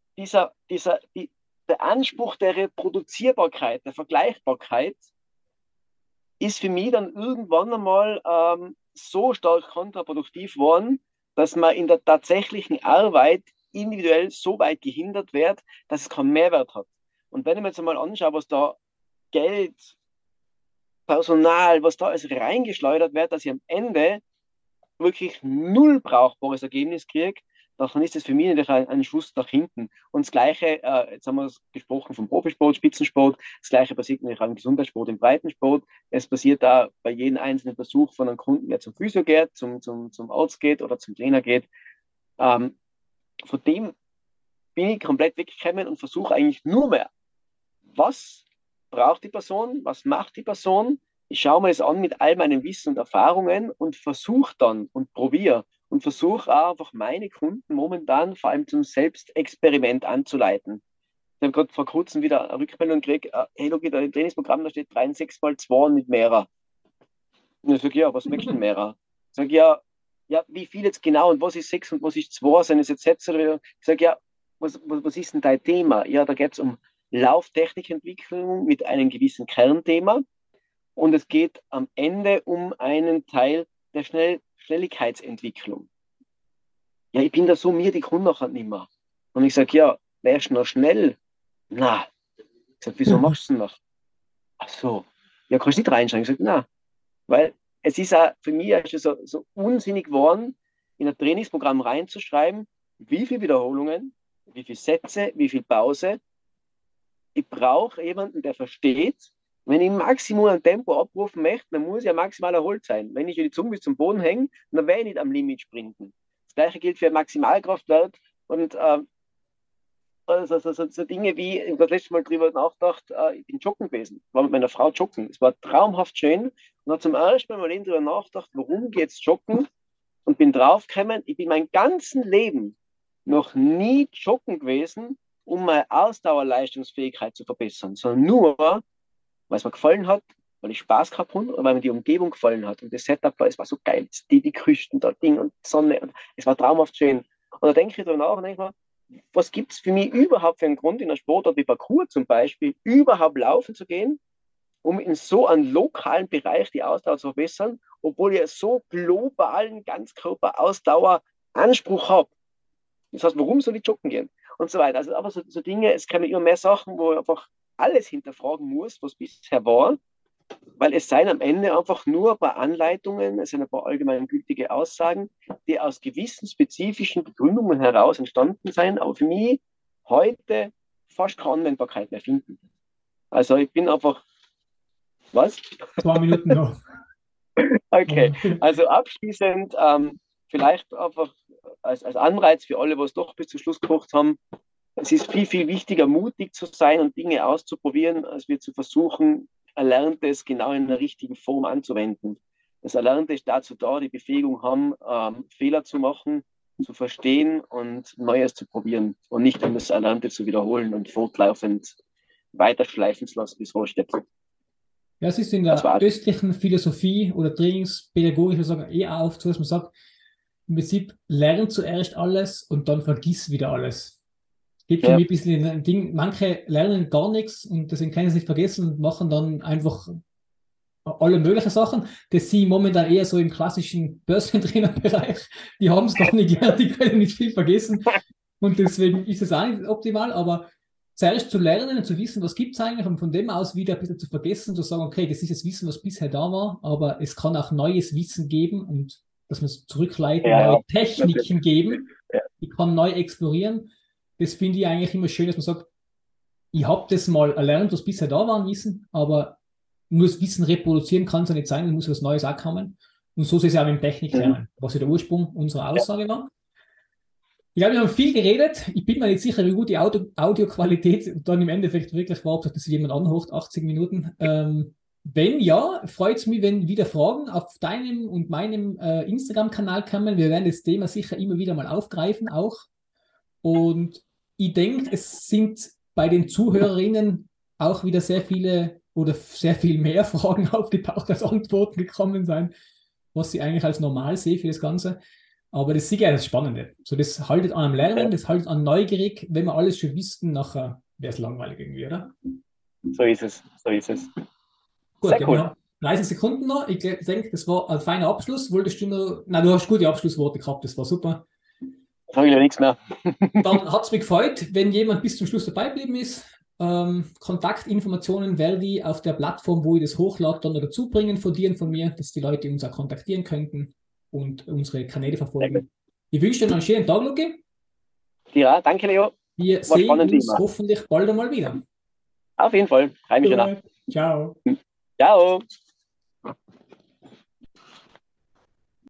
der Anspruch der Reproduzierbarkeit, der Vergleichbarkeit, ist für mich dann irgendwann einmal so stark kontraproduktiv worden, dass man in der tatsächlichen Arbeit individuell so weit gehindert wird, dass es keinen Mehrwert hat. Und wenn ich mir jetzt einmal anschaue, was da Geld, Personal, was da alles reingeschleudert wird, dass ich am Ende wirklich null brauchbares Ergebnis kriege, dann ist das für mich natürlich ein Schuss nach hinten. Und das Gleiche, jetzt haben wir gesprochen vom Profisport, Spitzensport, das Gleiche passiert natürlich auch im Gesundheitssport, im Breitensport. Es passiert da bei jedem einzelnen Versuch von einem Kunden, der zum Physio geht, zum Arzt geht oder zum Trainer geht. Von dem bin ich komplett weggekommen und versuche eigentlich nur mehr, was braucht die Person, was macht die Person. Ich schaue mir das an mit all meinem Wissen und Erfahrungen und versuche dann und probiere und versuche auch einfach meine Kunden momentan vor allem zum Selbstexperiment anzuleiten. Ich habe gerade vor kurzem wieder eine Rückmeldung gekriegt, hey, look, da im Trainingsprogramm, da steht 3 6x2 mit mehrer. Und ich sage, ja, was möchtest du mehrer? Ich sage, ja, wie viel jetzt genau und was ist 6 und was ist 2? Sind es jetzt Sätze? Oder ich sage, ja, was ist denn dein Thema? Ja, da geht es um Lauftechnikentwicklung mit einem gewissen Kernthema. Und es geht am Ende um einen Teil der Schnelligkeitsentwicklung. Ja, ich bin da so mir die Kunden nachher nicht mehr. Und ich sage, ja, wärst du noch schnell? Na. Ich sage, wieso machst du es noch? Ach so. Ja, kannst du nicht reinschreiben? Ich sage, na. Weil es ist auch für mich so unsinnig geworden, in ein Trainingsprogramm reinzuschreiben, wie viele Wiederholungen, wie viele Sätze, wie viel Pause. Ich brauche jemanden, der versteht, wenn ich Maximum an Tempo abrufen möchte, dann muss ich ja maximal erholt sein. Wenn ich die Zunge bis zum Boden hänge, dann werde ich nicht am Limit sprinten. Das gleiche gilt für Maximalkraftwert und so Dinge wie, ich habe das letzte Mal drüber nachgedacht, ich bin joggen gewesen, war mit meiner Frau joggen. Es war traumhaft schön und habe zum ersten Mal in meinem Leben darüber nachgedacht, warum geht's joggen und bin draufgekommen, ich bin mein ganzes Leben noch nie joggen gewesen, um meine Ausdauerleistungsfähigkeit zu verbessern, sondern nur, weil es mir gefallen hat, weil ich Spaß gehabt habe und weil mir die Umgebung gefallen hat. Und das Setup war, es war so geil. Die Küsten, da Ding und Sonne. Und es war traumhaft schön. Und da denke ich darüber nach und denke mir, was gibt es für mich überhaupt für einen Grund in der Sportart wie Parkour zum Beispiel, überhaupt laufen zu gehen, um in so einem lokalen Bereich die Ausdauer zu verbessern, obwohl ich so globalen Ganzkörperausdaueranspruch habe. Das heißt, warum soll ich joggen gehen? Und so weiter. Also aber so Dinge, es kommen immer mehr Sachen, wo ich einfach alles hinterfragen muss, was bisher war, weil es seien am Ende einfach nur ein paar Anleitungen, es sind ein paar allgemeingültige Aussagen, die aus gewissen spezifischen Begründungen heraus entstanden sind, aber für mich heute fast keine Anwendbarkeit mehr finden. Also ich bin einfach, was? 2 Minuten noch. Okay, also abschließend vielleicht einfach als Anreiz für alle, was doch bis zum Schluss gekocht haben, es ist viel, viel wichtiger, mutig zu sein und Dinge auszuprobieren, als wir zu versuchen, Erlerntes genau in der richtigen Form anzuwenden. Das Erlernte ist dazu da, die Befähigung haben, Fehler zu machen, zu verstehen und Neues zu probieren und nicht um das Erlernte zu wiederholen und fortlaufend weiterschleifen zu lassen, bis es steht. Ja, es ist in der östlichen Philosophie oder Trainingspädagogik, ich sagen, eher oft so, dass man sagt, im Prinzip lern zuerst alles und dann vergiss wieder alles. Geht für mich ein bisschen in ein Ding, manche lernen gar nichts und deswegen können sie es nicht vergessen und machen dann einfach alle möglichen Sachen. Das sehe ich momentan eher so im klassischen Börsentrainerbereich. Die haben es gar nicht gern, die können nicht viel vergessen und deswegen ist es auch nicht optimal, aber zuerst zu lernen und zu wissen, was gibt es eigentlich und von dem aus wieder ein bisschen zu vergessen, zu sagen, okay, das ist das Wissen, was bisher da war, aber es kann auch neues Wissen geben und dass man es zurückleitet, neue Techniken geben, die kann neu explorieren. Das finde ich eigentlich immer schön, dass man sagt, ich habe das mal erlernt, was bisher da war an Wissen, aber nur das Wissen reproduzieren kann es ja nicht sein, es muss was Neues auch kommen. Und so ist es ja auch mit dem Techniklernen, was ja der Ursprung unserer Aussage war. Ich glaube, wir haben viel geredet. Ich bin mir nicht sicher, wie gut die Audioqualität dann im Endeffekt wirklich war, ob das jemand anhört, 80 Minuten. Wenn ja, freut es mich, wenn wieder Fragen auf deinem und meinem Instagram-Kanal kommen. Wir werden das Thema sicher immer wieder mal aufgreifen auch. Und ich denke, es sind bei den Zuhörerinnen auch wieder sehr viele oder sehr viel mehr Fragen aufgetaucht, als Antworten gekommen sein, was ich eigentlich als normal sehe für das Ganze. Aber das ist sicher das Spannende. So, das haltet an am Lernen, das haltet an neugierig. Wenn wir alles schon wüssten, nachher wäre es langweilig irgendwie, oder? So ist es, so ist es. Gut, Sehr cool. wir haben 30 Sekunden noch. Ich denke, das war ein feiner Abschluss. Wolltest du noch? Nein, du hast gute Abschlussworte gehabt, das war super. Sag ich ja nichts mehr. Dann hat es mich gefreut, wenn jemand bis zum Schluss dabei geblieben ist. Kontaktinformationen werde ich auf der Plattform, wo ich das hochlade, dann noch dazu bringen von dir und von mir, dass die Leute uns auch kontaktieren könnten und unsere Kanäle verfolgen. Ich wünsche dir noch einen schönen Tag, Luki. Ja, danke, Leo. Wir War sehen spannend, uns Thema. hoffentlich bald einmal wieder. Auf jeden Fall. Freue mich schon. Ciao. Ciao.